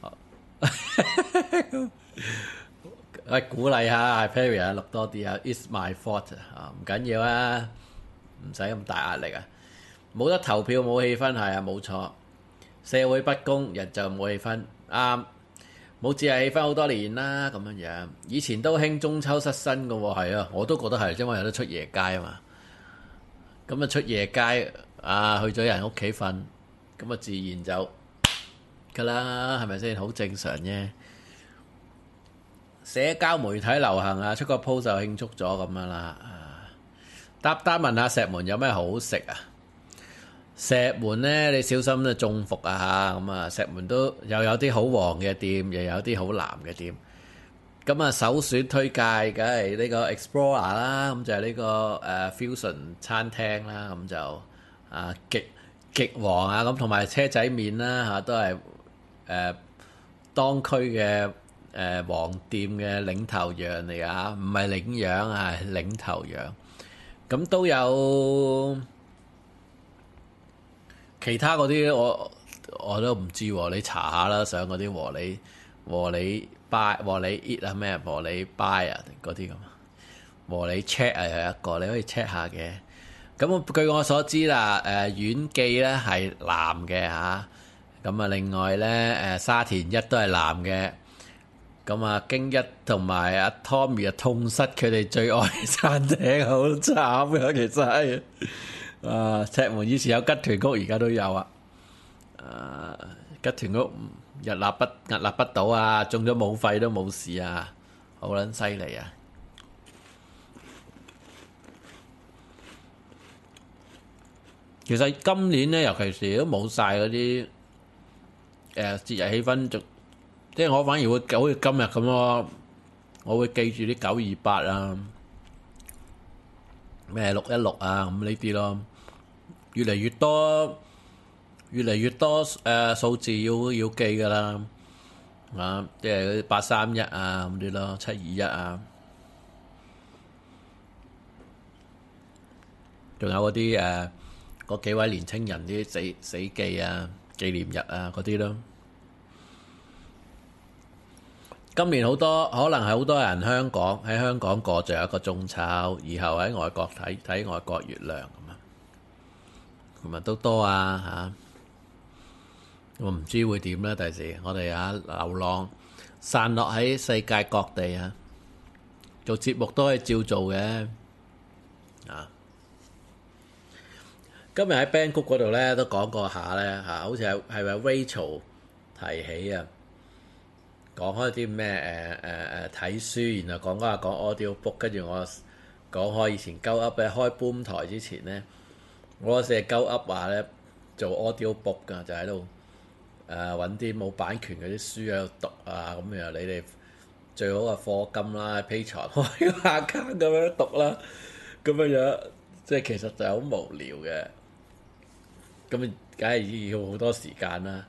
喂，鼓勵下 Hyperion 錄多啲啊 ！It's my fault 啊，唔緊要啊，唔使咁大壓力啊。冇得投票冇氣氛係啊，冇錯。社會不公，人就冇氣氛，啱。冇節日氣氛好多年啦，咁樣樣。以前都興中秋失身嘅喎，係啊，我都覺得係，因為有得出夜街啊嘛。咁啊出夜街啊，去咗人屋企瞓，咁啊自然就㗎啦，係咪先？好正常啫。社交媒體流行啊，出個 post 就慶祝咗咁樣啦。答答問下石門有咩好食啊？石門呢，你小心啊中伏啊嚇！咁啊，石門都又有啲好黃嘅店，又有啲好藍嘅店。咁啊，首選推介梗係呢個 Explorer 啦，咁就係呢、呢個誒、uh, Fusion 餐廳啦，咁就啊極極黃啊，咁同埋車仔麵啦嚇、啊，都係誒、uh, 當區嘅誒黃店嘅領頭羊嚟㗎嚇，唔係領羊啊，係領頭羊。咁都有。其他嗰啲我我都唔知喎，你查下啦，上嗰啲和你和你 buy 和你 eat 啊咩和你 buy 啊嗰啲咁，和你 check 啊有一個你可以 check 下嘅。咁據我所知啦，誒、呃、遠記咧係藍嘅嚇，咁啊另外咧誒、呃、沙田一都係藍嘅，咁啊京一同埋阿 Tommy 啊痛失佢哋最愛餐廳，好慘噶其實係。啊！石門以前有吉團屋，而家都有啊！啊，吉團屋屹立不屹立不倒啊！中咗武肺都冇事啊！好撚犀利啊！其實今年咧，尤其是都冇晒嗰啲誒節日氣氛，就即係我反而會好似今日咁咯，我會記住啲九二八啊，咩六一六啊咁呢啲咯。越嚟越多，越嚟越多誒、呃、數字要要記噶啦，啊，即係嗰啲八三一啊咁啲咯，七二一啊，仲有嗰啲誒嗰幾位年青人啲死死記啊、紀念日啊嗰啲咯。今年好多可能係好多人香港喺香港過最後一個中秋，以後喺外國睇睇外國月亮。咁啊都多啊嚇！我唔知會點咧，第時我哋啊流浪散落喺世界各地啊，做節目都可以照做嘅啊！今日喺 Band 谷嗰度咧都講過下咧嚇，好似係係咪 Rachel 提起啊？講開啲咩誒誒誒睇書，然後講下講 audio book，跟住我講開以前鳩噏咧開 boom 台之前咧。我成日鳩噏話咧做 audio book 噶，就喺度誒揾啲冇版權嗰啲書喺度讀啊，咁樣你哋最好係課金啦，Patreon開個 account 咁樣讀啦，咁樣樣即係其實就係好無聊嘅，咁梗係要好多時間啦。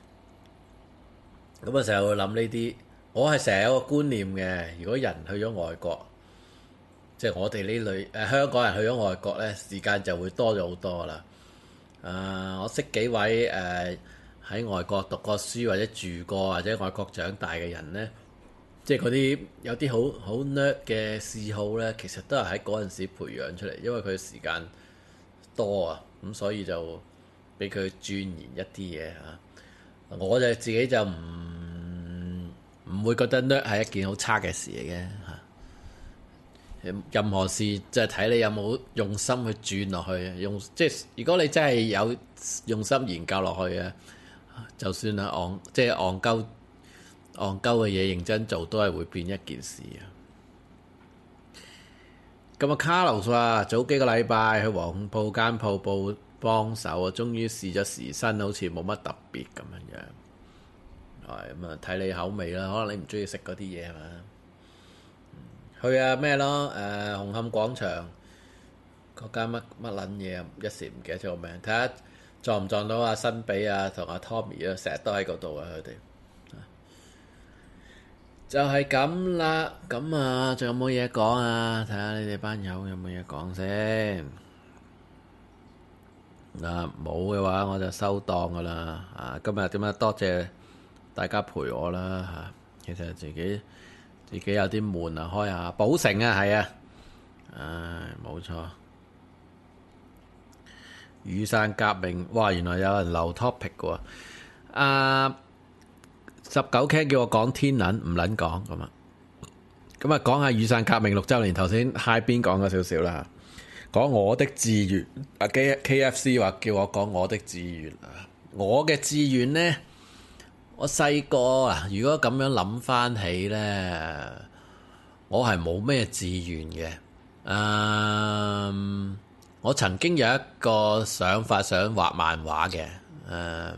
咁啊成日會諗呢啲，我係成日有個觀念嘅，如果人去咗外國。即係我哋呢類誒、呃、香港人去咗外國咧，時間就會多咗好多啦。啊、呃，我識幾位誒喺、呃、外國讀過書或者住過或者外國長大嘅人咧，即係嗰啲有啲好好 nerd 嘅嗜好咧，其實都係喺嗰陣時培養出嚟，因為佢時間多啊，咁所以就俾佢鑽研一啲嘢嚇。我就自己就唔唔會覺得 nerd 係一件好差嘅事嚟嘅嚇。任何事即係睇你有冇用心去轉落去，用即係如果你真係有用心研究落去啊，就算係戇即係戇鳩戇鳩嘅嘢認真做，都係會變一件事啊！咁啊，卡流話早幾個禮拜去黃埔間鋪報幫手啊，終於試咗時薪，好似冇乜特別咁樣樣。係咁啊，睇你口味啦，可能你唔中意食嗰啲嘢係嘛？去啊咩咯？誒、呃、紅磡廣場嗰間乜乜撚嘢啊！一時唔記得咗個名，睇下撞唔撞到阿新比啊同阿 Tommy 啊，成日都喺嗰度啊佢哋。 就係咁啦。咁啊，仲有冇嘢講啊？睇下你哋班友有冇嘢講先。嗱，冇嘅話我就收檔噶啦。啊，今日點啊？多謝大家陪我啦嚇。其實自己自己有啲悶啊，開下寶城啊，係啊，唉，冇錯。雨傘革命，哇！原來有人留 topic 嘅喎。啊，十九 Ken 叫我講天撚，唔撚講咁啊。咁啊，講下雨傘革命六週年。頭先 Hi 邊講咗少少啦，講我的志願。啊 K F C 話叫我講我的志願啊。我嘅志願呢，我細個啊，如果咁樣諗翻起呢，我係冇咩志願嘅。嗯。我曾經有一個想法，想畫漫畫嘅，誒、呃，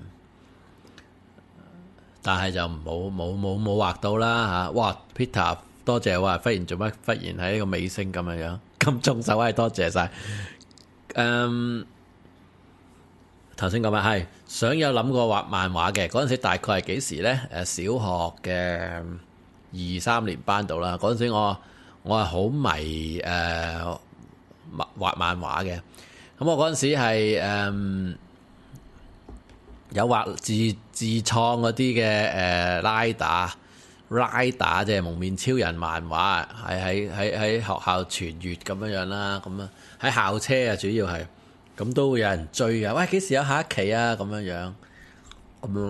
但係就冇冇冇冇畫到啦嚇。哇 Peter 多謝我，忽然做乜？忽然喺呢個尾聲咁樣樣，咁重手係多謝晒。誒，頭先講咩？係想有諗過畫漫畫嘅，嗰陣時大概係幾時呢？誒，小學嘅二三年班度啦。嗰陣時我我係好迷誒。呃畫漫畫嘅，咁我嗰陣時係誒、嗯、有畫自自創嗰啲嘅誒拉打拉打即係蒙面超人漫畫，係喺喺喺學校傳閱咁樣樣啦，咁啊喺校車啊主要係，咁都會有人追啊，喂幾時有下一期啊咁樣樣，咁樣，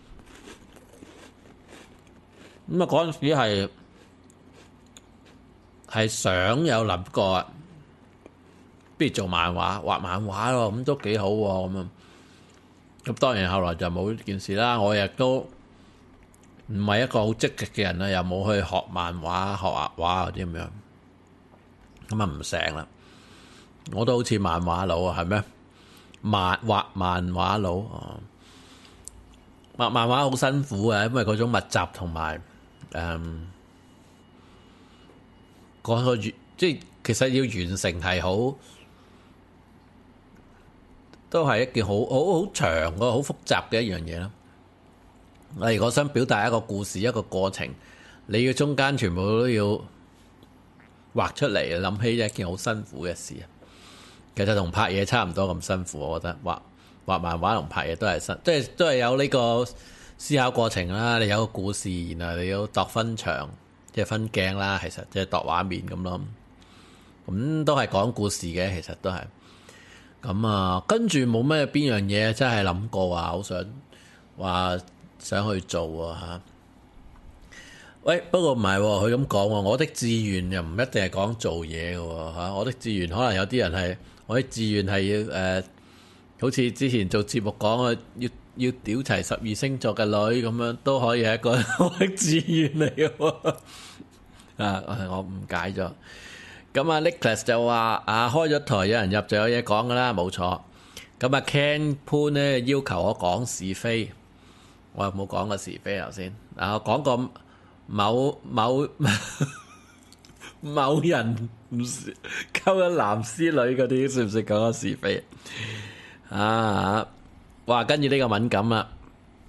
咁啊嗰陣時係係想有諗過。不如做漫畫，畫漫畫咯，咁都幾好喎，咁啊，咁當然後來就冇呢件事啦。我亦都唔係一個好積極嘅人啦，又冇去學漫畫、學畫畫嗰啲咁樣，咁啊唔成啦。我都好似漫畫佬啊，係咩？漫畫漫畫佬啊，畫漫畫好辛苦啊，因為嗰種密集同埋誒嗰個月，即係其實要完成係好。都係一件好好好長個好複雜嘅一樣嘢啦。例如我想表達一個故事一個過程，你要中間全部都要畫出嚟，諗起一件好辛苦嘅事啊。其實同拍嘢差唔多咁辛苦，我覺得畫畫漫畫同拍嘢都係辛，即係都係有呢個思考過程啦。你有個故事，然後你要度分場，即係分鏡啦。其實即係度畫面咁咯。咁都係講故事嘅，其實都係。咁啊，跟住冇咩邊樣嘢真係諗過話好想話想去做啊嚇。喂，不過唔係佢咁講喎，我的志願又唔一定係講做嘢嘅喎嚇。我的志願可能有啲人係我的志願係要誒、呃，好似之前做節目講啊，要要屌齊十二星座嘅女咁樣，都可以係一個我的志願嚟嘅喎。啊，我誤解咗。咁啊 Nicholas 就話啊，開咗台有人入就有嘢講噶啦，冇錯。咁啊 Ken Poon 咧要求我講是非，我又冇講過是非頭先。啊，我講過某某某人唔溝咗男師女嗰啲，算唔算講個是非啊？哇！跟住呢個敏感啦，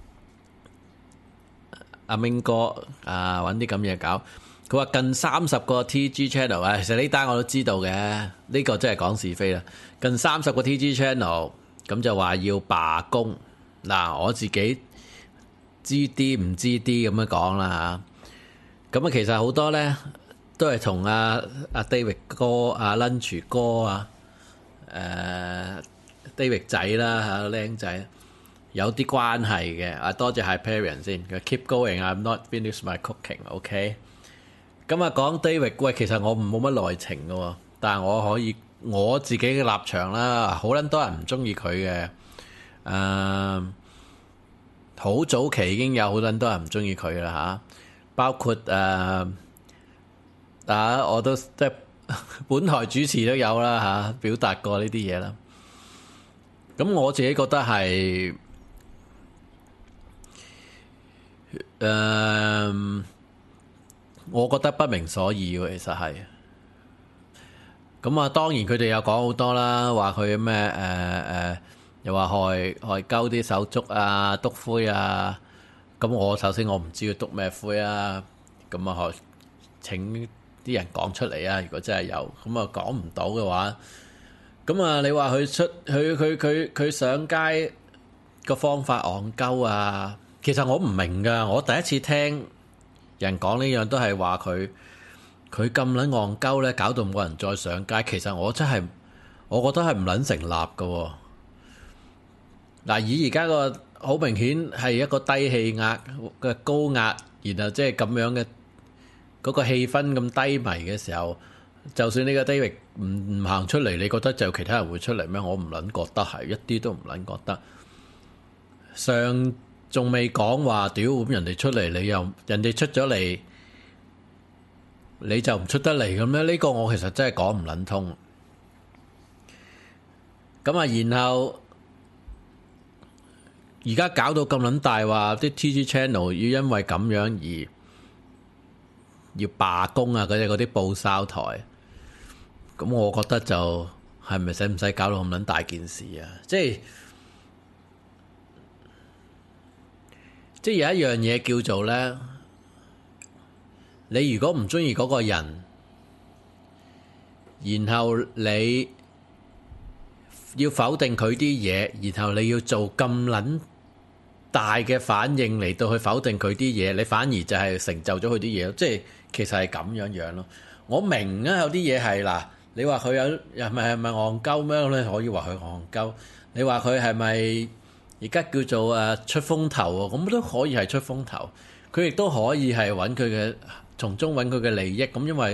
阿明哥啊，揾啲咁嘢搞。佢話近三十個 T G channel 啊，其實呢單我都知道嘅，呢、這個真係講是非啦。近三十個 T G channel，咁就話要罷工。嗱，我自己知啲唔知啲咁樣講啦嚇。咁啊，其實好多咧都係同阿阿 David 哥、阿 Lunch 哥啊、誒、呃、David 仔啦嚇、僆仔有啲關係嘅。啊，多謝 Hyperion 先，佢 keep going，I'm not finished my cooking，OK。咁啊，講 David， 喂，其實我冇乜內情嘅喎，但係我可以我自己嘅立場啦，好撚多人唔中意佢嘅，誒、呃，好早期已經有好撚多人唔中意佢啦嚇，包括誒，啊、呃，我都即係本台主持都有啦嚇，表達過呢啲嘢啦。咁我自己覺得係，誒、呃。我覺得不明所以喎，其實係。咁啊，當然佢哋有講好多啦，話佢咩誒誒，又話害害鳩啲手足啊，篤灰啊。咁我首先我唔知佢篤咩灰啊。 咁啊，請啲人講出嚟啊！如果真係有，咁啊講唔到嘅話，咁啊你話佢出佢佢佢佢上街個方法戇鳩啊！其實我唔明噶，我第一次聽人講呢樣都係話佢佢咁撚戇鳩咧，搞到冇人再上街。其實我真係我覺得係唔撚成立噶。嗱，以而家個好明顯係一個低氣壓嘅高壓，然後即係咁樣嘅嗰個氣氛咁低迷嘅時候，就算呢個 David 唔唔行出嚟，你覺得就其他人會出嚟咩？我唔撚覺得係，一啲都唔撚覺得。上仲未講話屌咁人哋出嚟，你又人哋出咗嚟，你就唔出得嚟咁咧？呢個我其實真係講唔撚通。咁啊，然後而家搞到咁撚大，話啲 T V channel 要因為咁樣而要罷工啊！嗰啲嗰啲報燒台，咁我覺得就係咪使唔使搞到咁撚大件事啊？即係即係有一樣嘢叫做咧，你如果唔中意嗰個人，然後你要否定佢啲嘢，然後你要做咁撚大嘅反應嚟到去否定佢啲嘢，你反而就係成就咗佢啲嘢咯。即係其實係咁樣樣咯。我明啊，有啲嘢係嗱，你話佢有係咪係咪戇鳩咩咧？可以話佢戇鳩。你話佢係咪而家叫做誒出風頭啊？咁都可以係出風頭。佢亦都可以係揾佢嘅從中揾佢嘅利益。咁因為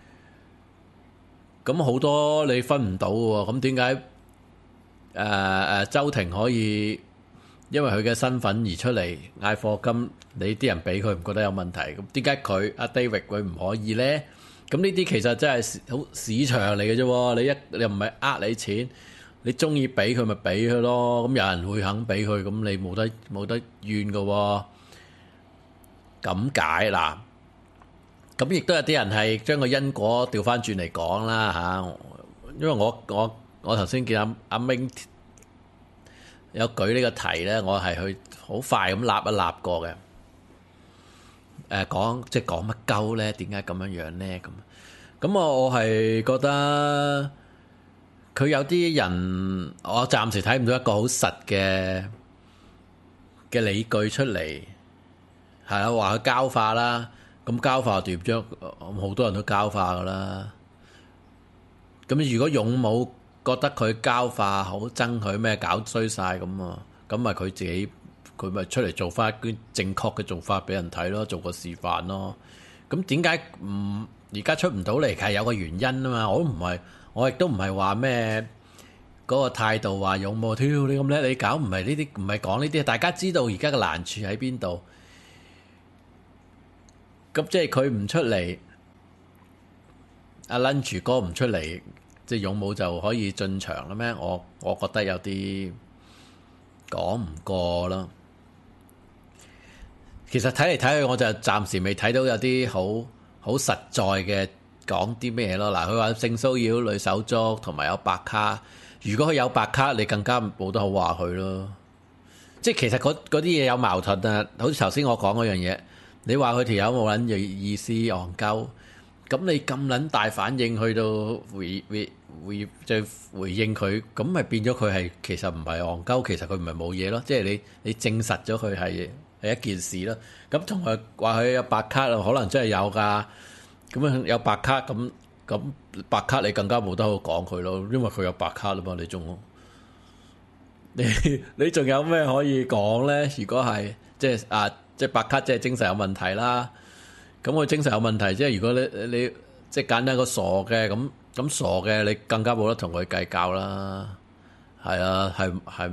咁好多你分唔到喎。咁點解？誒誒、呃，周庭可以因為佢嘅身份而出嚟嗌課金，你啲人俾佢唔覺得有問題？咁點解佢阿 David 佢唔可以呢？咁呢啲其實真係好市場嚟嘅啫。你一你又唔係呃你錢，你中意俾佢咪俾佢咯。咁有人會肯俾佢，咁你冇得冇得怨嘅。咁解嗱，咁亦都有啲人係將個因果調翻轉嚟講啦嚇。因為我我。我頭先見阿阿明有舉呢個題咧，我係去好快咁立一立過嘅。誒、呃、講即係講乜鳩咧？點解咁樣樣咧？咁咁我我係覺得佢有啲人，我暫時睇唔到一個好實嘅嘅理據出嚟，係啊，話佢膠化啦。咁膠化點啫？好多人都膠化噶啦。咁如果勇武覺得佢膠化好憎佢咩搞衰晒咁啊，咁咪佢自己佢咪出嚟做翻一啲正確嘅做法俾人睇咯，做個示範咯。咁點解唔而家出唔到嚟？係有個原因啊嘛。我都唔係，我亦都唔係話咩嗰個態度話勇武挑你咁叻，你搞唔係呢啲，唔係講呢啲。大家知道而家嘅難處喺邊度？咁即係佢唔出嚟，阿 Lunch 哥唔出嚟。即係勇武就可以進場啦咩？我我覺得有啲講唔過啦。其實睇嚟睇去，我就暫時未睇到有啲好好實在嘅講啲咩咯。嗱，佢話性騷擾、女手足同埋有白卡。如果佢有白卡，你更加冇得好話佢咯。即係其實嗰啲嘢有矛盾啊。好似頭先我講嗰樣嘢，你話佢條友冇撚意思戇鳩。咁你咁撚大反應去到回回回再回應佢，咁咪變咗佢係其實唔係戇鳩，其實佢唔係冇嘢咯。即係你你證實咗佢係係一件事咯。咁同佢話佢有白卡啊，可能真係有㗎。咁樣有白卡，咁咁白卡你更加冇得好講佢咯，因為佢有白卡啦嘛。你仲你你仲有咩可以講咧？如果係即係啊，即係白卡，即係精神有問題啦。咁佢精神有問題，即係如果你你即係揀一個傻嘅，咁咁傻嘅，你更加冇得同佢計較啦。係啊，係係。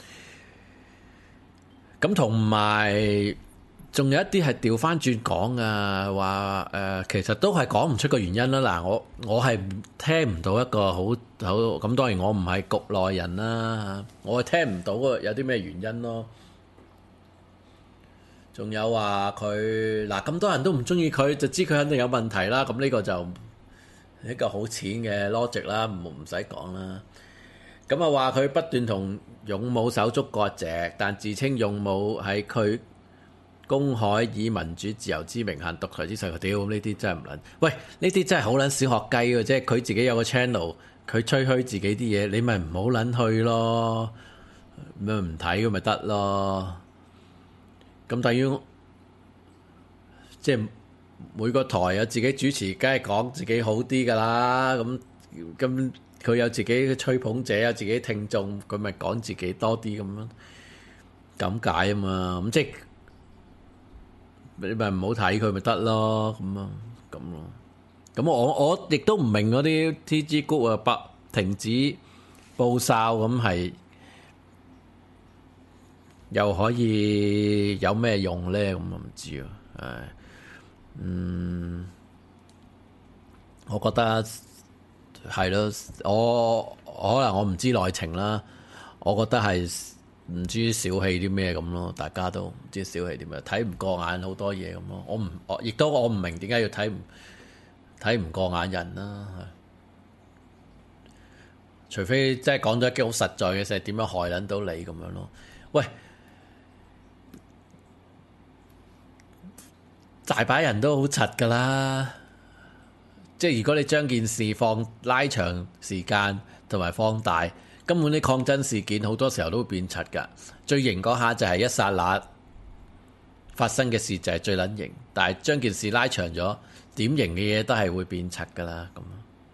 咁同埋仲有一啲係調翻轉講啊，話誒、呃，其實都係講唔出個原因啦。嗱，我我係聽唔到一個好好咁，當然我唔係局內人啦，我係聽唔到有啲咩原因咯。仲有話佢嗱，咁多人都唔中意佢，就知佢肯定有問題啦。咁呢個就一個好淺嘅 logic 啦，唔唔使講啦。咁啊話佢不斷同勇武手足割席，但自稱勇武喺佢公海以民主自由之名行獨裁之實，屌呢啲真係唔撚。喂，呢啲真係好撚小學雞嘅，即係佢自己有個 channel，佢吹噓自己啲嘢，你咪唔好撚去咯，咪唔睇咁咪得咯。咁等於即係每個台有自己主持，梗係講自己好啲噶啦。咁咁佢有自己嘅吹捧者，有自己聽眾，佢咪講自己多啲咁樣咁解啊嘛。咁即係你咪唔好睇佢咪得咯。咁啊咁咯。咁我我亦都唔明嗰啲 T G Group 啊，不停止報哨咁係又可以有咩用咧？咁我唔知啊。誒，嗯，我覺得係咯，我可能我唔知內情啦，我覺得係唔知小氣啲咩咁咯，大家都唔知小氣啲咩，睇唔過眼好多嘢咁咯，我唔，我亦都我唔明點解要睇唔睇唔過眼人啦，除非即係講咗一啲好實在嘅事，點樣害撚到你咁樣咯，喂。大把人都好柒噶啦，即係如果你將件事放拉長時間同埋放大，根本啲抗爭事件好多時候都會變柒噶。最型嗰下就係一剎那發生嘅事就係最撚型，但係將件事拉長咗，點型嘅嘢都係會變柒噶啦。咁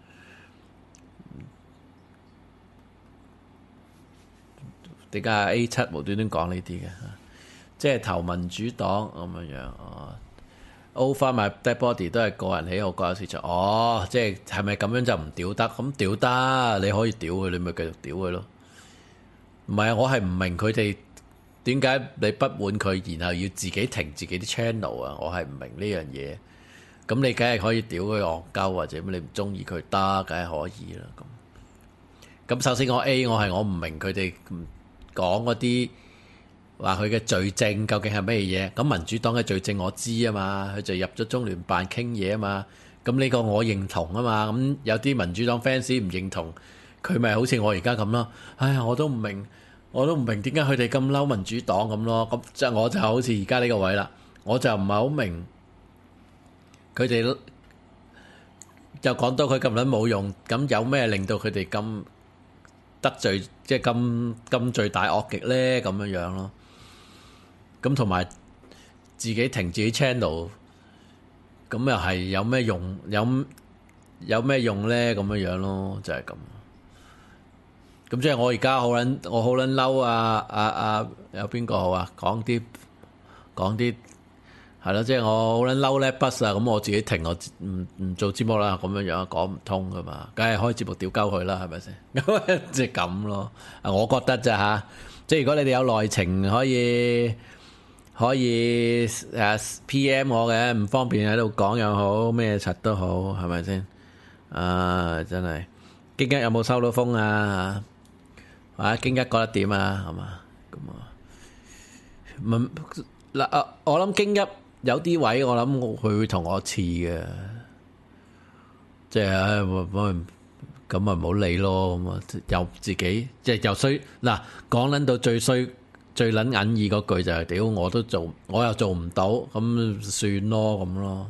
點解 A 七無端端講呢啲嘅？即係投民主黨咁樣樣哦。Over my dead body 都係個人喜好，個人市場。哦，即係係咪咁樣就唔屌得？咁屌得，你可以屌佢，你咪繼續屌佢咯。唔係啊，我係唔明佢哋點解你不滿佢，然後要自己停自己啲 channel 啊？我係唔明呢樣嘢。咁你梗係可以屌佢戇鳩，或者你唔中意佢得，梗係可以啦。咁咁首先我 A 我係我唔明佢哋講嗰啲。話佢嘅罪證究竟係咩嘢？咁民主黨嘅罪證我知啊嘛，佢就入咗中聯辦傾嘢啊嘛。咁呢個我認同啊嘛。咁有啲民主黨 fans 唔認同，佢咪好似我而家咁咯。唉，我都唔明，我都唔明點解佢哋咁嬲民主黨咁咯。咁即係我就好似而家呢個位啦，我就唔係好明佢哋就講到佢咁撚冇用，咁有咩令到佢哋咁得罪，即係咁咁罪大惡極咧？咁樣樣咯。咁同埋自己停自己 channel，咁又係有咩用？有有咩用咧？咁樣樣咯，就係咁。咁即係我而家好撚，我好撚嬲啊！啊啊，有邊個好啊？講啲講啲係咯，即係我好撚嬲咧，bus 啊！咁我自己停，我唔唔做節目啦，咁樣樣講唔通噶嘛，梗係開節目屌鳩佢啦，係咪先？咁即係咁咯。啊，我覺得咋吓？即係如果你哋有內情，可以。可以誒 P M 我嘅，唔方便喺度講又好，咩柒都好，係咪先？啊，真係，京一有冇收到風啊？啊，京一覺得點啊？係嘛？咁啊，唔嗱啊，我諗京一有啲位，我諗佢會同我似嘅，即係唉，我我咁咪唔好理咯，咁啊，又自己即係又衰嗱，講撚到最衰。最撚隱意嗰句就係、是、屌，我都做，我又做唔到，咁算咯，咁咯。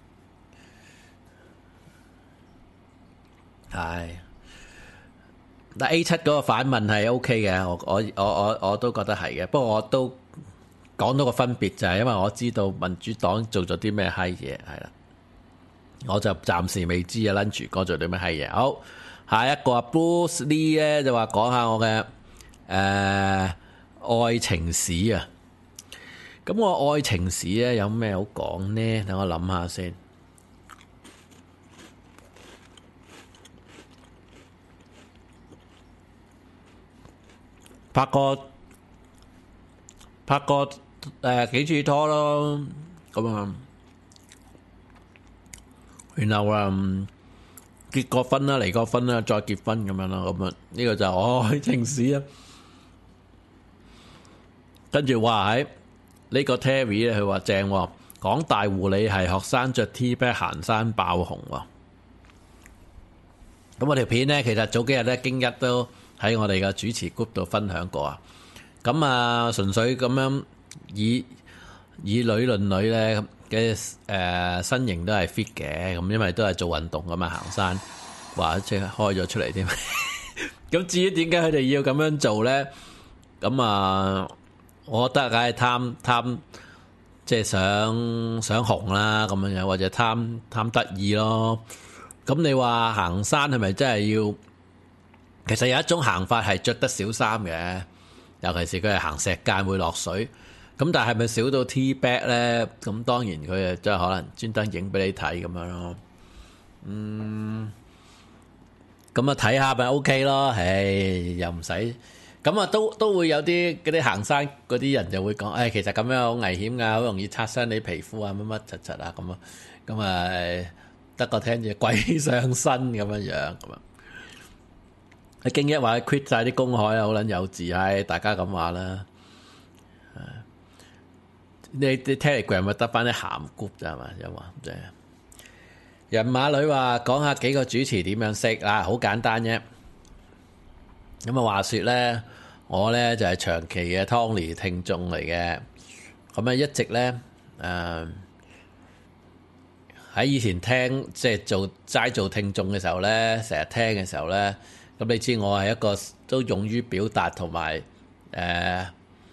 係，但 A 七嗰個反問係 O K 嘅，我我我我我都覺得係嘅。不過我都講到個分別就係，因為我知道民主黨做咗啲咩閪嘢，係啦，我就暫時未知啊。Lunch 哥做啲咩閪嘢？好，下一個啊 Bruce Lee 咧就話講下我嘅誒。呃愛情史啊，咁我愛情史咧有咩好講呢？等我諗下先。拍過拍過誒、呃、幾次拖咯，咁啊，然後啊、嗯、結過婚啦，離過婚啦，再結婚咁樣啦，咁啊呢個就係愛情史啊。跟住話喺呢個 Terry 咧，佢話正喎，港大護理係學生着 T-back 行山爆紅喎。咁我條片呢，其實早幾日咧，京一都喺我哋嘅主持 group 度分享過啊。咁啊，純粹咁樣以以女論女咧嘅誒身形都係 fit 嘅，咁因為都係做運動噶嘛，行山話即係開咗出嚟添。咁至於點解佢哋要咁樣做咧？咁啊，我覺得梗係貪貪，即係想想紅啦咁樣樣，或者貪貪得意咯。咁你話行山係咪真係要？其實有一種行法係着得少衫嘅，尤其是佢係行石澗會落水。咁但係係咪少到 T-back 咧？咁當然佢誒即係可能專登影俾你睇咁樣咯。嗯，咁啊睇下咪 OK 咯。唉，又唔使咁啊，都都會有啲嗰啲行山嗰啲人就會講，唉，其實咁樣好危險㗎，好容易擦傷你皮膚啊，乜乜柒柒啊咁啊。咁啊得個聽住鬼上身咁樣樣咁啊。阿京一話 quit 晒啲公海啊，好撚幼稚，唉，大家咁話啦。你啲 Telegram 咪得翻啲鹹 group 咋係嘛？有話即係人馬女話講下幾個主持點樣識啊？好簡單啫。咁啊話説咧，我咧就係長期嘅 Tony 聽眾嚟嘅。咁啊一直咧誒喺以前聽即係做齋做聽眾嘅時候咧，成日聽嘅時候咧。咁你知我係一個都勇於表達同埋誒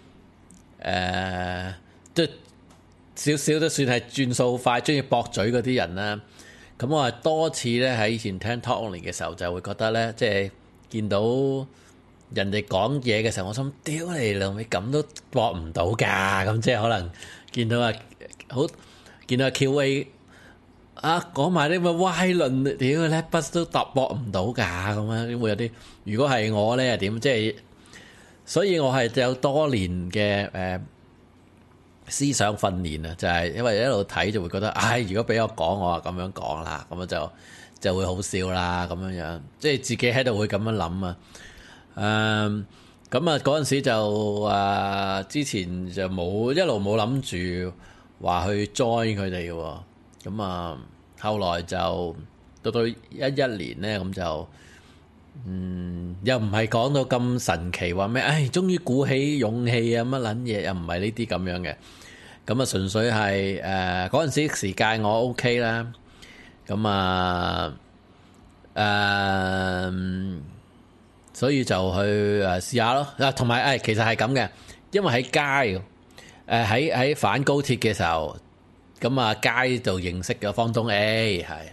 誒，都少少都算係轉數快、中意駁嘴嗰啲人啦。咁我係多次咧喺以前聽 Tony 嘅時候，就會覺得咧，即係見到人哋講嘢嘅時候，我心屌你老味咁都駁唔到㗎。咁即係可能見到啊，好見到啊 Q A。啊，講埋啲咁嘅歪論，屌咧筆都答駁唔到㗎咁樣，會有啲。如果係我咧，又點？即係，所以我係有多年嘅誒、呃、思想訓練啊，就係、是、因為一路睇就會覺得，唉、哎，如果俾我講，我就咁樣講啦，咁樣就就會好笑啦，咁樣樣，即係自己喺度會咁樣諗啊。誒，咁啊嗰陣時就啊、呃，之前就冇一路冇諗住話去 join 佢哋嘅，咁啊。後來就到到一一年咧，咁就嗯又唔係講到咁神奇話咩？唉，終於鼓起勇氣啊乜撚嘢，又唔係呢啲咁樣嘅。咁啊，純粹係誒嗰陣時時間我 OK 啦。咁啊誒，所以就去誒試下咯。嗱，同埋誒其實係咁嘅，因為喺街誒喺喺反高鐵嘅時候。咁啊，街度認識嘅方東 A 係，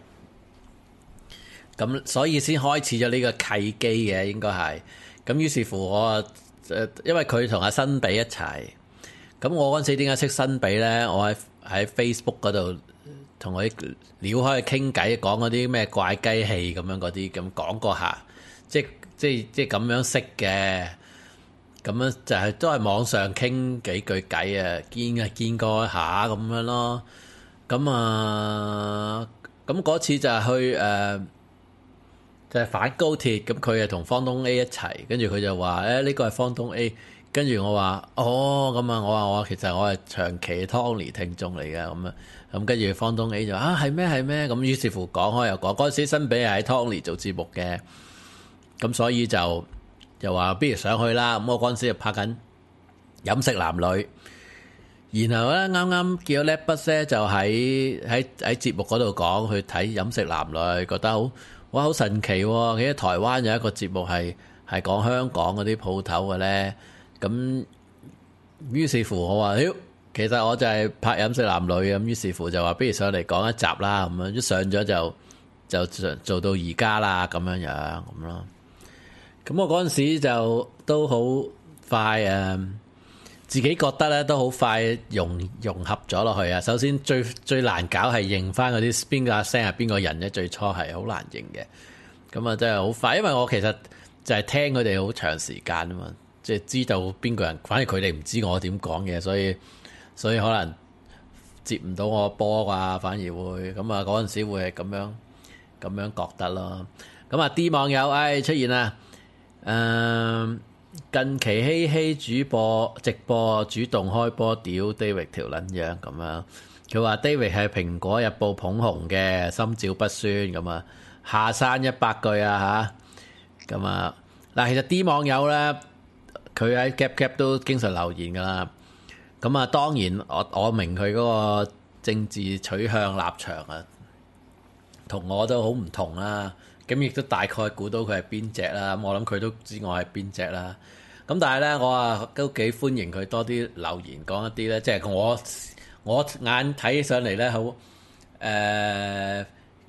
咁所以先開始咗呢個契機嘅，應該係。咁於是乎我誒，因為佢同阿新比一齊，咁我嗰陣時點解識新比咧？我喺喺 Facebook 嗰度同佢撩開傾偈，講嗰啲咩怪雞戲咁樣嗰啲，咁講過下，即即即咁樣識嘅。咁樣就係都係網上傾幾句偈啊，見啊見過下咁樣咯。咁啊，咁嗰次就係去誒、呃，就係、是、反高鐵。咁佢係同方東 A 一齊，跟住佢就話：誒、欸、呢、這個係方東 A。跟住我話：哦，咁啊，我話我其實我係長期 Tony 聽眾嚟嘅。咁啊，咁跟住方東 A 就話：啊係咩係咩？咁於是乎講開又講，嗰陣時新比係喺 Tony 做節目嘅，咁所以就。就話不如上去啦，咁我嗰陣時就拍緊飲食男女，然後咧啱啱見到叻筆咧就喺喺喺節目嗰度講去睇飲食男女，覺得好哇好神奇喎！記得台灣有一個節目係係講香港嗰啲鋪頭嘅咧，咁於是乎我話：妖，其實我就係拍飲食男女咁，於是乎就話不如上嚟講一集啦，咁樣一上咗就就做做到而家啦，咁樣樣咁咯。咁我嗰陣時就都好快誒，自己覺得咧都好快融融合咗落去啊！首先最最難搞係認翻嗰啲邊個聲係邊個人咧，最初係好難認嘅。咁啊真係好快，因為我其實就係聽佢哋好長時間啊嘛，即係知道邊個人，反而佢哋唔知我點講嘢，所以所以可能接唔到我波啊，反而會咁啊嗰陣時會係咁樣咁樣覺得咯。咁啊 D 網友唉出現啦！誒、嗯、近期希希主播直播主動開波屌 David 條撚樣咁樣，佢話 David 係蘋果日報捧紅嘅，心照不宣咁啊，下山一百句啊嚇，咁啊嗱，其實 D 網友咧，佢喺 Gap Gap 都經常留言噶啦， 咁啊，當然我我明佢嗰個政治取向立場啊，同我都好唔同啦。咁亦都大概估到佢係邊隻啦。咁我諗佢都知我係邊隻啦。咁但係咧，我啊都幾歡迎佢多啲留言講一啲咧，即係我我眼睇起上嚟咧，好誒，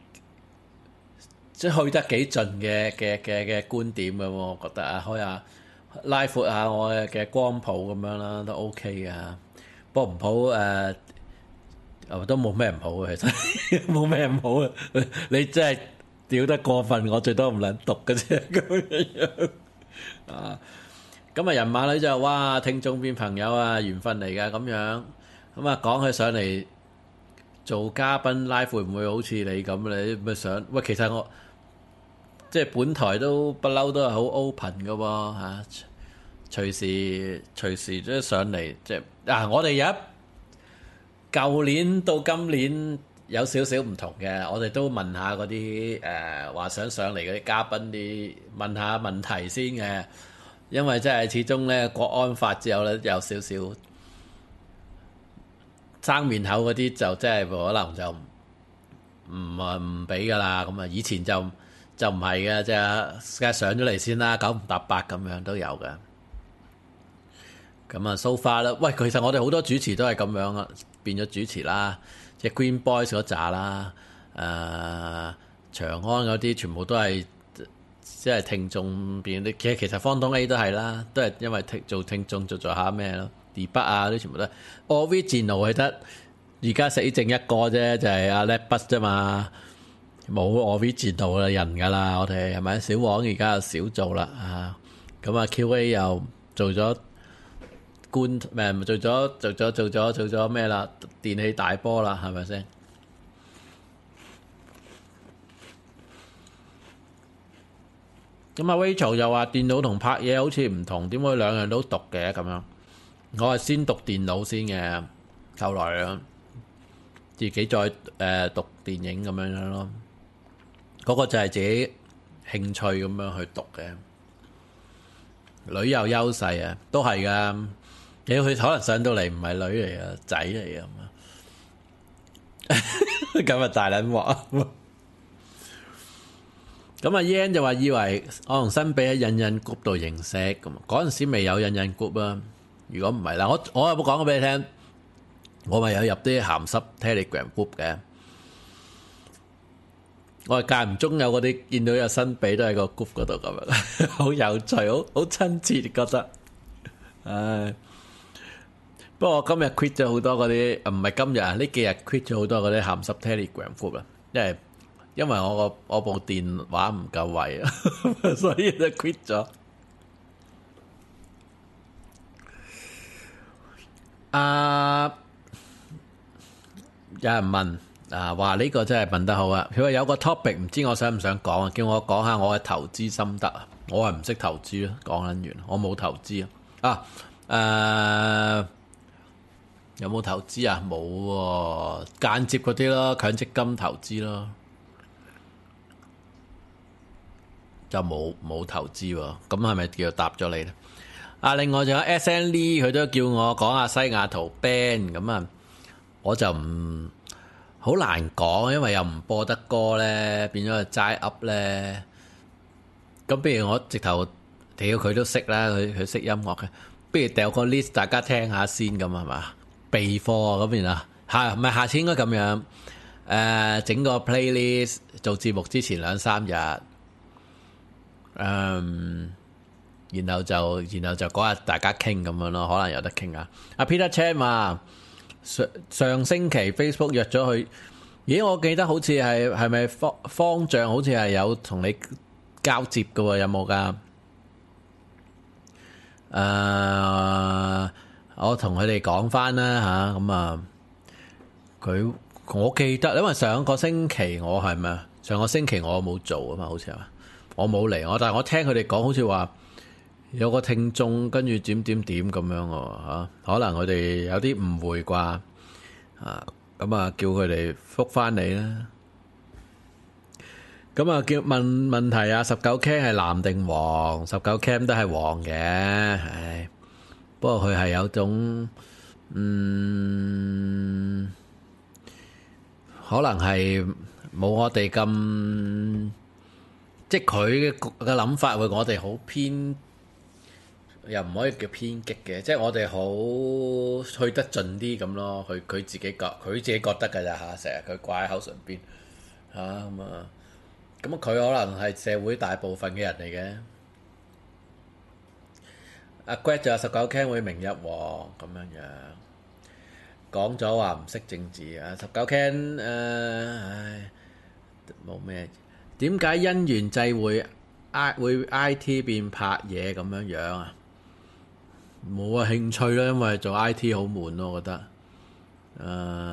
即係去得幾盡嘅嘅嘅嘅觀點嘅喎，我覺得啊，開下拉闊下我嘅光譜咁樣啦，都 OK 嘅。不過唔好誒，都冇咩唔好嘅，其實冇咩唔好啊！你真係屌得過分，我最多唔撚讀嘅啫咁樣啊！咁啊，人馬女就哇，聽眾變朋友啊，緣分嚟㗎咁樣。咁啊，講佢上嚟做嘉賓 live 會唔會好似你咁？你咪想喂，其實我即係本台都不嬲都係好 open 嘅喎嚇，隨時隨時都上嚟即係啊！我哋有一舊年到今年有少少唔同嘅，我哋都問下嗰啲誒話想上嚟嗰啲嘉賓啲問下問題先嘅。因為真係始終咧，國安法之後咧有少少生面口嗰啲就真係可能就唔啊唔俾噶啦。咁啊，以前就就唔係嘅，即係梗係上咗嚟先啦，九唔搭八咁樣都有嘅。咁啊，so far啦，喂，其實我哋好多主持都係咁樣啊，變咗主持啦，即係 Green Boys 嗰扎啦，誒、呃、長安嗰啲全部都係。即係聽眾變啲，其實其實方東 A 都係啦，都係因為聽做聽眾做做下咩咯，debug 啊啲全部都係。original 係得而家死剩一個啫，就係阿叻筆啫嘛，冇 original 嘅人噶啦，我哋係咪？小王而家又少做啦啊，咁啊 Q A 又做咗官咩？做咗做咗做咗做咗咩啦？電器大波啦，係咪先？咁啊 Rachel 又話電腦同拍嘢好似唔同，點會兩樣都讀嘅咁樣？我係先讀電腦先嘅，後來啊自己再誒、呃、讀電影咁樣樣咯。嗰、嗰個就係自己興趣咁樣去讀嘅。女有優勢啊，都係噶。你佢可能上到嚟唔係女嚟啊，仔嚟啊嘛。咁啊大撚鑊。咁啊 Yan 就話以為我同新比喺印印 group 度認識，咁嗰陣時未有印印 group 啊。如果唔係啦，我我有冇講過俾你聽？我咪有入啲鹹濕 Telegram group 嘅。我係間唔中有嗰啲見到有新比都喺個 group 嗰度咁樣，好有趣，好好親切覺得。唉，不過我今日 quit 咗好多嗰啲，唔係今日啊，呢幾日 quit 咗好多嗰啲鹹濕 Telegram group 啦，因為。因為我個我部電話唔夠位啊，所以就 quit 咗。啊，有人問啊，話呢個真係問得好啊！佢話有個 topic 唔知我想唔想講啊，叫我講下我嘅投資心得啊。我係唔識投資啊，講緊完，我冇投資啊。啊，誒，有冇投資啊？冇喎，間接嗰啲咯，強積金投資咯。就冇冇投資喎，咁係咪叫答咗你咧？啊，另外仲有 S N Lee，佢都叫我講下西雅圖 band，咁啊，我就唔好難講，因為又唔播得歌咧，變咗係齋 up 咧。咁不如我直頭屌佢都識啦，佢佢識音樂嘅，不如掉個 list 大家聽下先咁係嘛？備課咁邊啊？下唔係下次應該咁樣，誒、呃、整個 playlist 做節目之前兩三日。嗯，然後就然後就嗰日大家傾咁樣咯，可能有得傾啊。阿 Peter Chan 話上上星期 Facebook 約咗佢，咦？我記得好似係係咪方方丈好似係有同你交接嘅喎，有冇㗎？誒、uh，我同佢哋講翻啦吓，咁啊，佢我記得，因為上個星期我係咪上個星期我冇做啊嘛，好似係嘛。我冇嚟，我但係我聽佢哋講，好似話有個聽眾跟住點點點咁樣喎嚇，可能佢哋有啲誤會啩啊，咁啊叫佢哋覆返你啦。咁啊叫問問題啊，十九 K 係藍定黃？十九 K 都係黃嘅，唉，不過佢係有種嗯，可能係冇我哋咁，即係佢嘅嘅諗法會我哋好偏，又唔可以叫偏激嘅，即係我哋好去得盡啲咁咯。佢佢自己覺佢自己覺得㗎咋嚇，成日佢掛喺口唇邊嚇咁啊，咁佢可能係社會大部分嘅人嚟嘅。阿 Greg 就話十九 Ken 會明日黃咁樣樣，講咗話唔識政治啊！十九 Ken 誒，唉冇咩，點解因緣際會 I 會 I T 變拍嘢咁樣樣啊？冇啊興趣啦，因為做 I T 好悶咯，我覺得誒。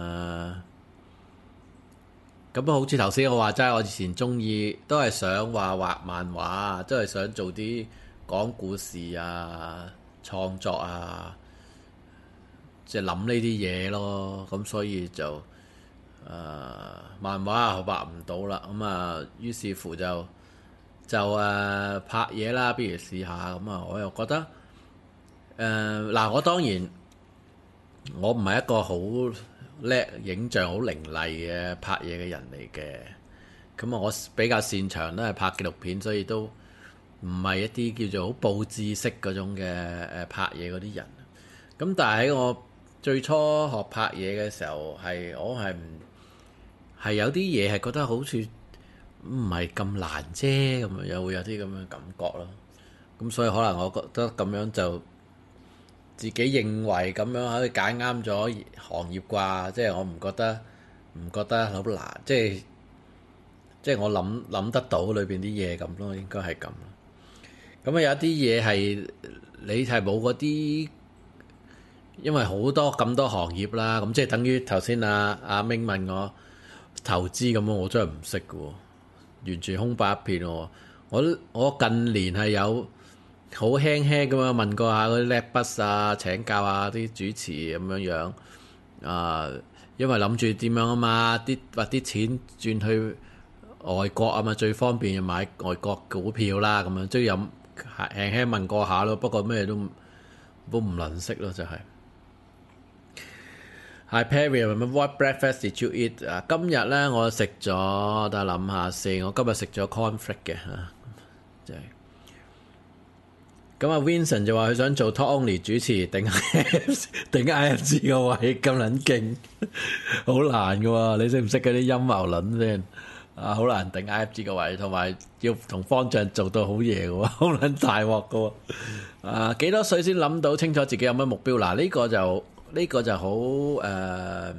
咁、呃、好似頭先我話齋，我以前中意都係想話畫漫畫，都係想做啲講故事啊、創作啊，即係諗呢啲嘢咯。咁所以就誒、呃、漫畫啊畫唔到啦。咁啊，於是乎就就誒、呃、拍嘢啦，不如試下。咁啊，我又覺得誒嗱、呃，我當然我唔係一個好叻影像、好凌厲嘅拍嘢嘅人嚟嘅。咁啊，我比較擅長都係拍紀錄片，所以都唔係一啲叫做好佈置式嗰種嘅誒拍嘢嗰啲人。咁但係喺我最初學拍嘢嘅時候，係我係唔係有啲嘢係覺得好似唔係咁難啫，咁樣又會有啲咁嘅感覺咯。咁所以可能我覺得咁樣就自己認為咁樣可以揀啱咗行業啩，即係我唔覺得唔覺得好難，即係即係我諗諗得到裏邊啲嘢咁咯，應該係咁。咁啊有啲嘢係你係冇嗰啲，因為好多咁多行業啦，咁即係等於頭先阿阿明問我投資咁樣，我真係唔識嘅喎，完全空白一片喎。我我近年係有好輕輕咁樣問過下嗰啲叻筆啊，請教下啲主持咁樣樣啊，因為諗住點樣啊嘛，啲把啲錢轉去外國啊嘛，最方便就買外國股票啦，咁樣即係有輕輕問過下咯，不過咩都都唔能識咯，就係、是。Hi Perry，what breakfast did you eat？ 啊，今日咧我食咗，等我諗下先，我今日食咗 cornflake 嘅嚇，即係。咁啊 Vincent 就話佢想做 Talk Only 主持，頂頂 I F G 個位咁撚勁，好難嘅喎，你識唔識嗰啲陰謀論先？啊，好難頂 I F G 個位，同埋要同方丈做到好嘢嘅喎，好撚大鑊嘅喎。啊，幾多歲先諗到清楚自己有乜目標？嗱、啊，呢、呢個就〜呢個就好誒、呃，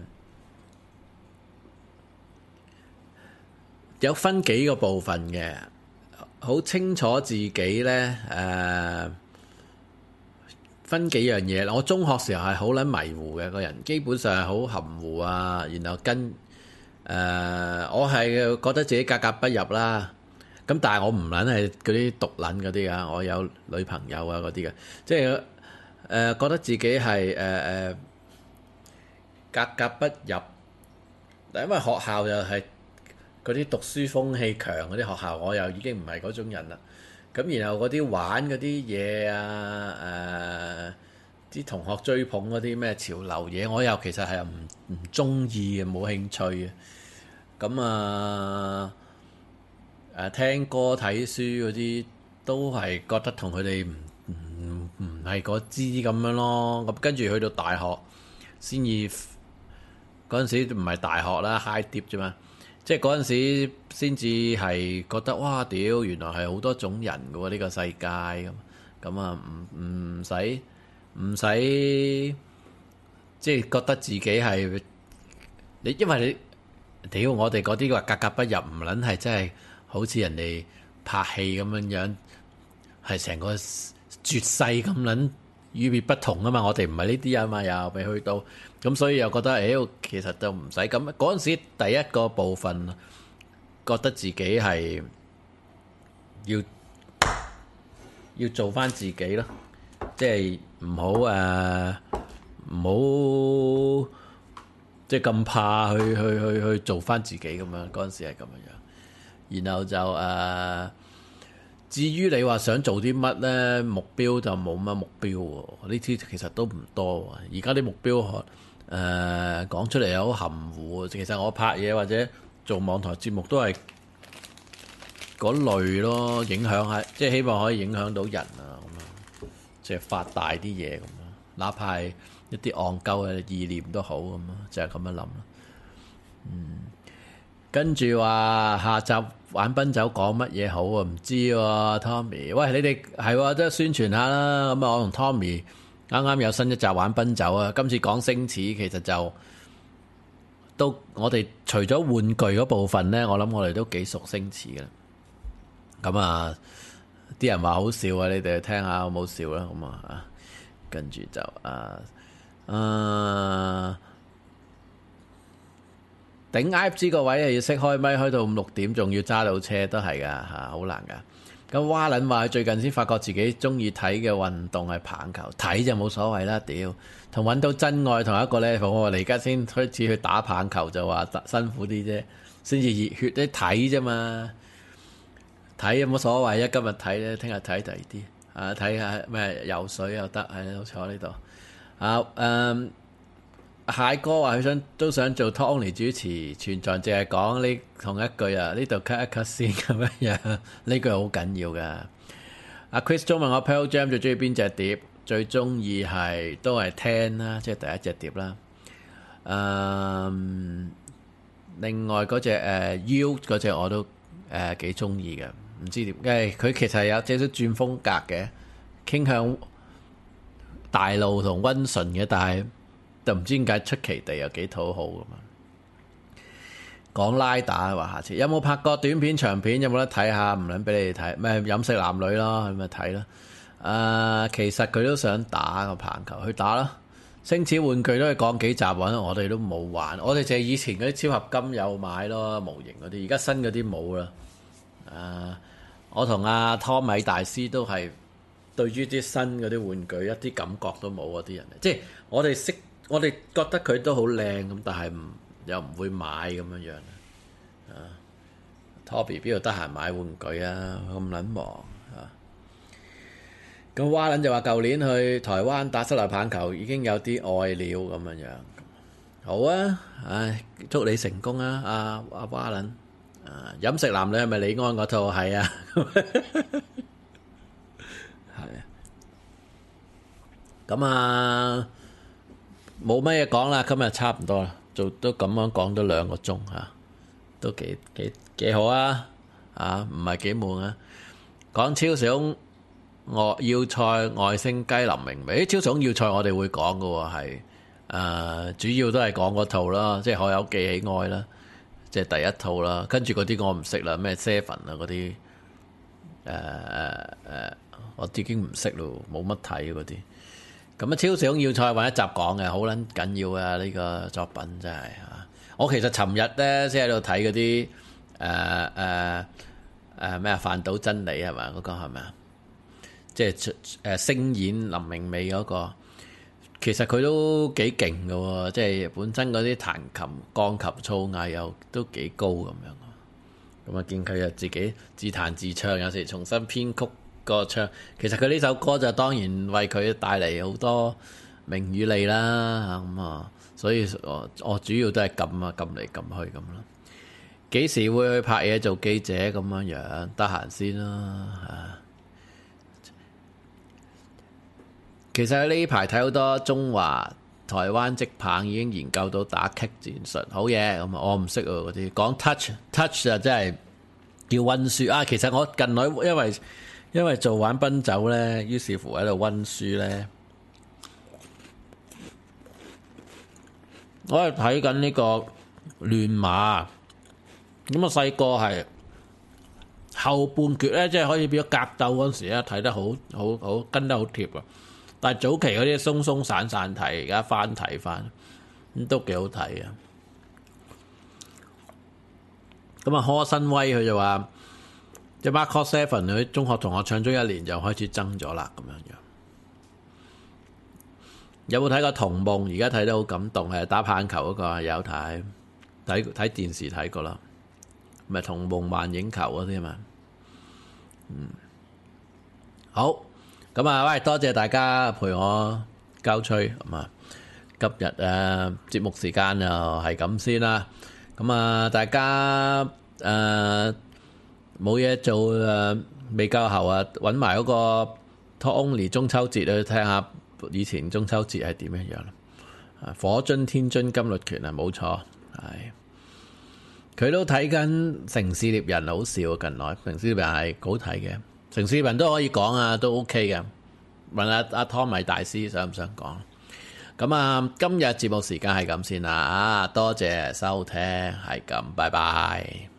有分幾個部分嘅，好清楚自己呢，誒、呃，分幾樣嘢。我中學時候係好撚迷糊嘅個人，基本上係好含糊啊。然後跟誒、呃，我係覺得自己格格不入啦。咁但係我唔撚係嗰啲毒撚嗰啲啊，我有女朋友啊嗰啲嘅，即係。誒、呃、覺得自己係誒誒格格不入，但因為學校又係嗰啲讀書風氣強嗰啲學校，我又已經唔係嗰種人啦。咁然後嗰啲玩嗰啲嘢啊，誒、呃、啲同學追捧嗰啲咩潮流嘢，我又其實係唔唔中意嘅，冇興趣嘅。咁啊誒聽歌睇書嗰啲都係覺得同佢哋唔唔唔係嗰支咁樣咯，咁跟住去到大學先至嗰陣時唔係大學啦 high dip 啫嘛，即係嗰陣時先至係覺得哇屌，原來係好多種人嘅喎呢個世界咁，咁啊唔唔使唔使即係覺得自己係你，因為你屌我哋嗰啲話格格不入，唔撚係真係好似人哋拍戲咁樣樣，係成個絕世咁撚與別不同啊嘛！我哋唔係呢啲啊嘛，又未去到，咁所以又覺得，誒、欸，其實就唔使咁。嗰陣時第一個部分覺得自己係要要做翻自己咯，即係唔好誒，唔好即係咁怕去去去去做翻自己咁樣。嗰陣時係咁樣樣，然後就誒。呃至於你話想做啲乜呢？目標就冇乜目標喎。呢啲其實都唔多喎。而家啲目標誒、呃、講出嚟又好含糊。其實我拍嘢或者做網台節目都係嗰類咯，影響係即係希望可以影響到人啊咁樣，即係發大啲嘢咁咯。哪怕係一啲戇鳩嘅意念都好咁咯，就係咁樣諗咯。嗯，跟住話下集玩賓酒講乜嘢好啊？唔知喎、啊、Tommy。喂，你哋係喎，都宣傳下啦。咁啊，我同 Tommy 啱啱有新一集玩賓酒啊。今次講星矢，其實就都我哋除咗玩具嗰部分呢，我諗我哋都幾熟星矢嘅。咁啊，啲人話好笑啊，你哋聽下好冇笑啦。咁啊，跟住就啊啊。頂 I P G 個位係要識開咪，開到五六點，仲要揸到車都係噶嚇，好難噶。咁蛙撚話最近先發覺自己中意睇嘅運動係棒球，睇就冇所謂啦，屌同揾到真愛同一個 level。我哋而家先開始去打棒球就話辛苦啲啫，先至熱血啲睇啫嘛，睇有冇所謂啊？今日睇咧，聽日睇第二啲啊，睇下咩游水又得，係好坐呢度啊，嗯。蟹哥話佢想都想做 Tony 主持，全場淨係講呢同一句啊，呢度 cut 一 cut 先咁樣，呢句好緊要噶。阿 Chris 中問我 Pearl Jam 最中意邊隻碟？最中意係都係聽啦，即係第一隻碟啦。嗯，另外嗰隻誒 U 嗰隻我都誒幾中意嘅，唔知點解佢其實有少少轉風格嘅，傾向大路同溫順嘅，但係。就唔知點解出奇地又幾討好咁嘛？講拉打話下次有冇拍過短片長片？有冇得睇下？唔撚俾你哋睇咩？飲食男女咯，咁咪睇咯。啊，其實佢都想打個棒球，去打啦。星矢玩具都係講幾集玩，我哋都冇玩。我哋就係以前嗰啲超合金有買咯，模型嗰啲。而家新嗰啲冇啦。啊，我同阿湯米大師都係對於啲新嗰啲玩具一啲感覺都冇嗰啲人，即係我哋識。我哋覺得佢都好靚咁，但係唔又唔會買咁樣樣啊。Toby 邊度得閒買玩具啊？咁撚忙啊！咁蛙撚就話舊年去台灣打室內棒球已經有啲愛了咁樣樣。好啊，唉，祝你成功啊！阿阿蛙撚啊，飲食男女係咪李安嗰套？係啊，係啊。咁啊〜冇乜嘢講啦，今日差唔多啦，做都咁樣講咗兩個鐘嚇，都幾幾幾好啊！啊，唔係幾悶啊！講超想外要菜外星雞林明美，超想要菜我哋會講嘅喎，係誒主要都係講嗰套啦，即係可有記起愛啦，即係第一套啦，跟住嗰啲我唔識啦，咩 Seven 啊嗰啲誒誒誒，我已經唔識咯，冇乜睇嗰啲。咁啊，超想要菜揾一集講嘅，好撚緊要啊！呢、這個作品真係嚇，我其實尋日咧先喺度睇嗰啲誒誒誒咩啊，飯島真理係咪嗰個係咪啊？即係誒聲演林明美嗰、那個，其實佢都幾勁嘅喎，即係本身嗰啲彈琴、鋼琴造詣又都幾高咁樣。咁啊，見佢又自己自彈自唱，有時重新編曲。個唱，其實佢呢首歌就當然為佢帶嚟好多名與利啦，咁啊，所以我我主要都係撳啊撳嚟撳去咁咯。幾時會去拍嘢做記者咁樣樣？得閒先啦嚇。其實喺呢排睇好多中華台灣職棒已經研究到打擊戰術，好嘢咁啊！我唔識啊嗰啲講 touch touch 啊，真係要溫書啊。其實我近來因為因為做玩賓酒咧，於是乎喺度溫書咧。我係睇緊呢個亂馬，咁啊細個係後半決咧，即係可以變咗格鬥嗰陣時咧，睇得好好好跟得好貼啊！但係早期嗰啲鬆鬆散散睇，而家翻睇翻，咁都幾好睇啊！咁啊，柯新威佢就話。即係 Mark Seven 佢中學同學唱咗一年就開始爭咗啦，咁樣樣。有冇睇過《童夢》？而家睇得好感動，係打棒球嗰個有睇，睇睇電視睇過啦。咪《童夢幻影球》嗰啲嘛。嗯。 好，咁啊，喂，多謝大家陪我交吹咁啊！今日誒節目時間就係咁先啦。咁啊，大家誒冇嘢做誒，未夠喉啊，揾埋嗰個 Talk Only 中秋節去聽下以前中秋節係點樣樣啦。火津天津金律拳啊，冇錯，係佢都睇緊城市獵人，好笑近來城市獵人係好睇嘅，城市獵人都可以講啊，都 OK 嘅。問下阿湯米大師想唔想講？咁啊，今日節目時間係咁先啦，啊，多謝收聽，係咁，拜拜。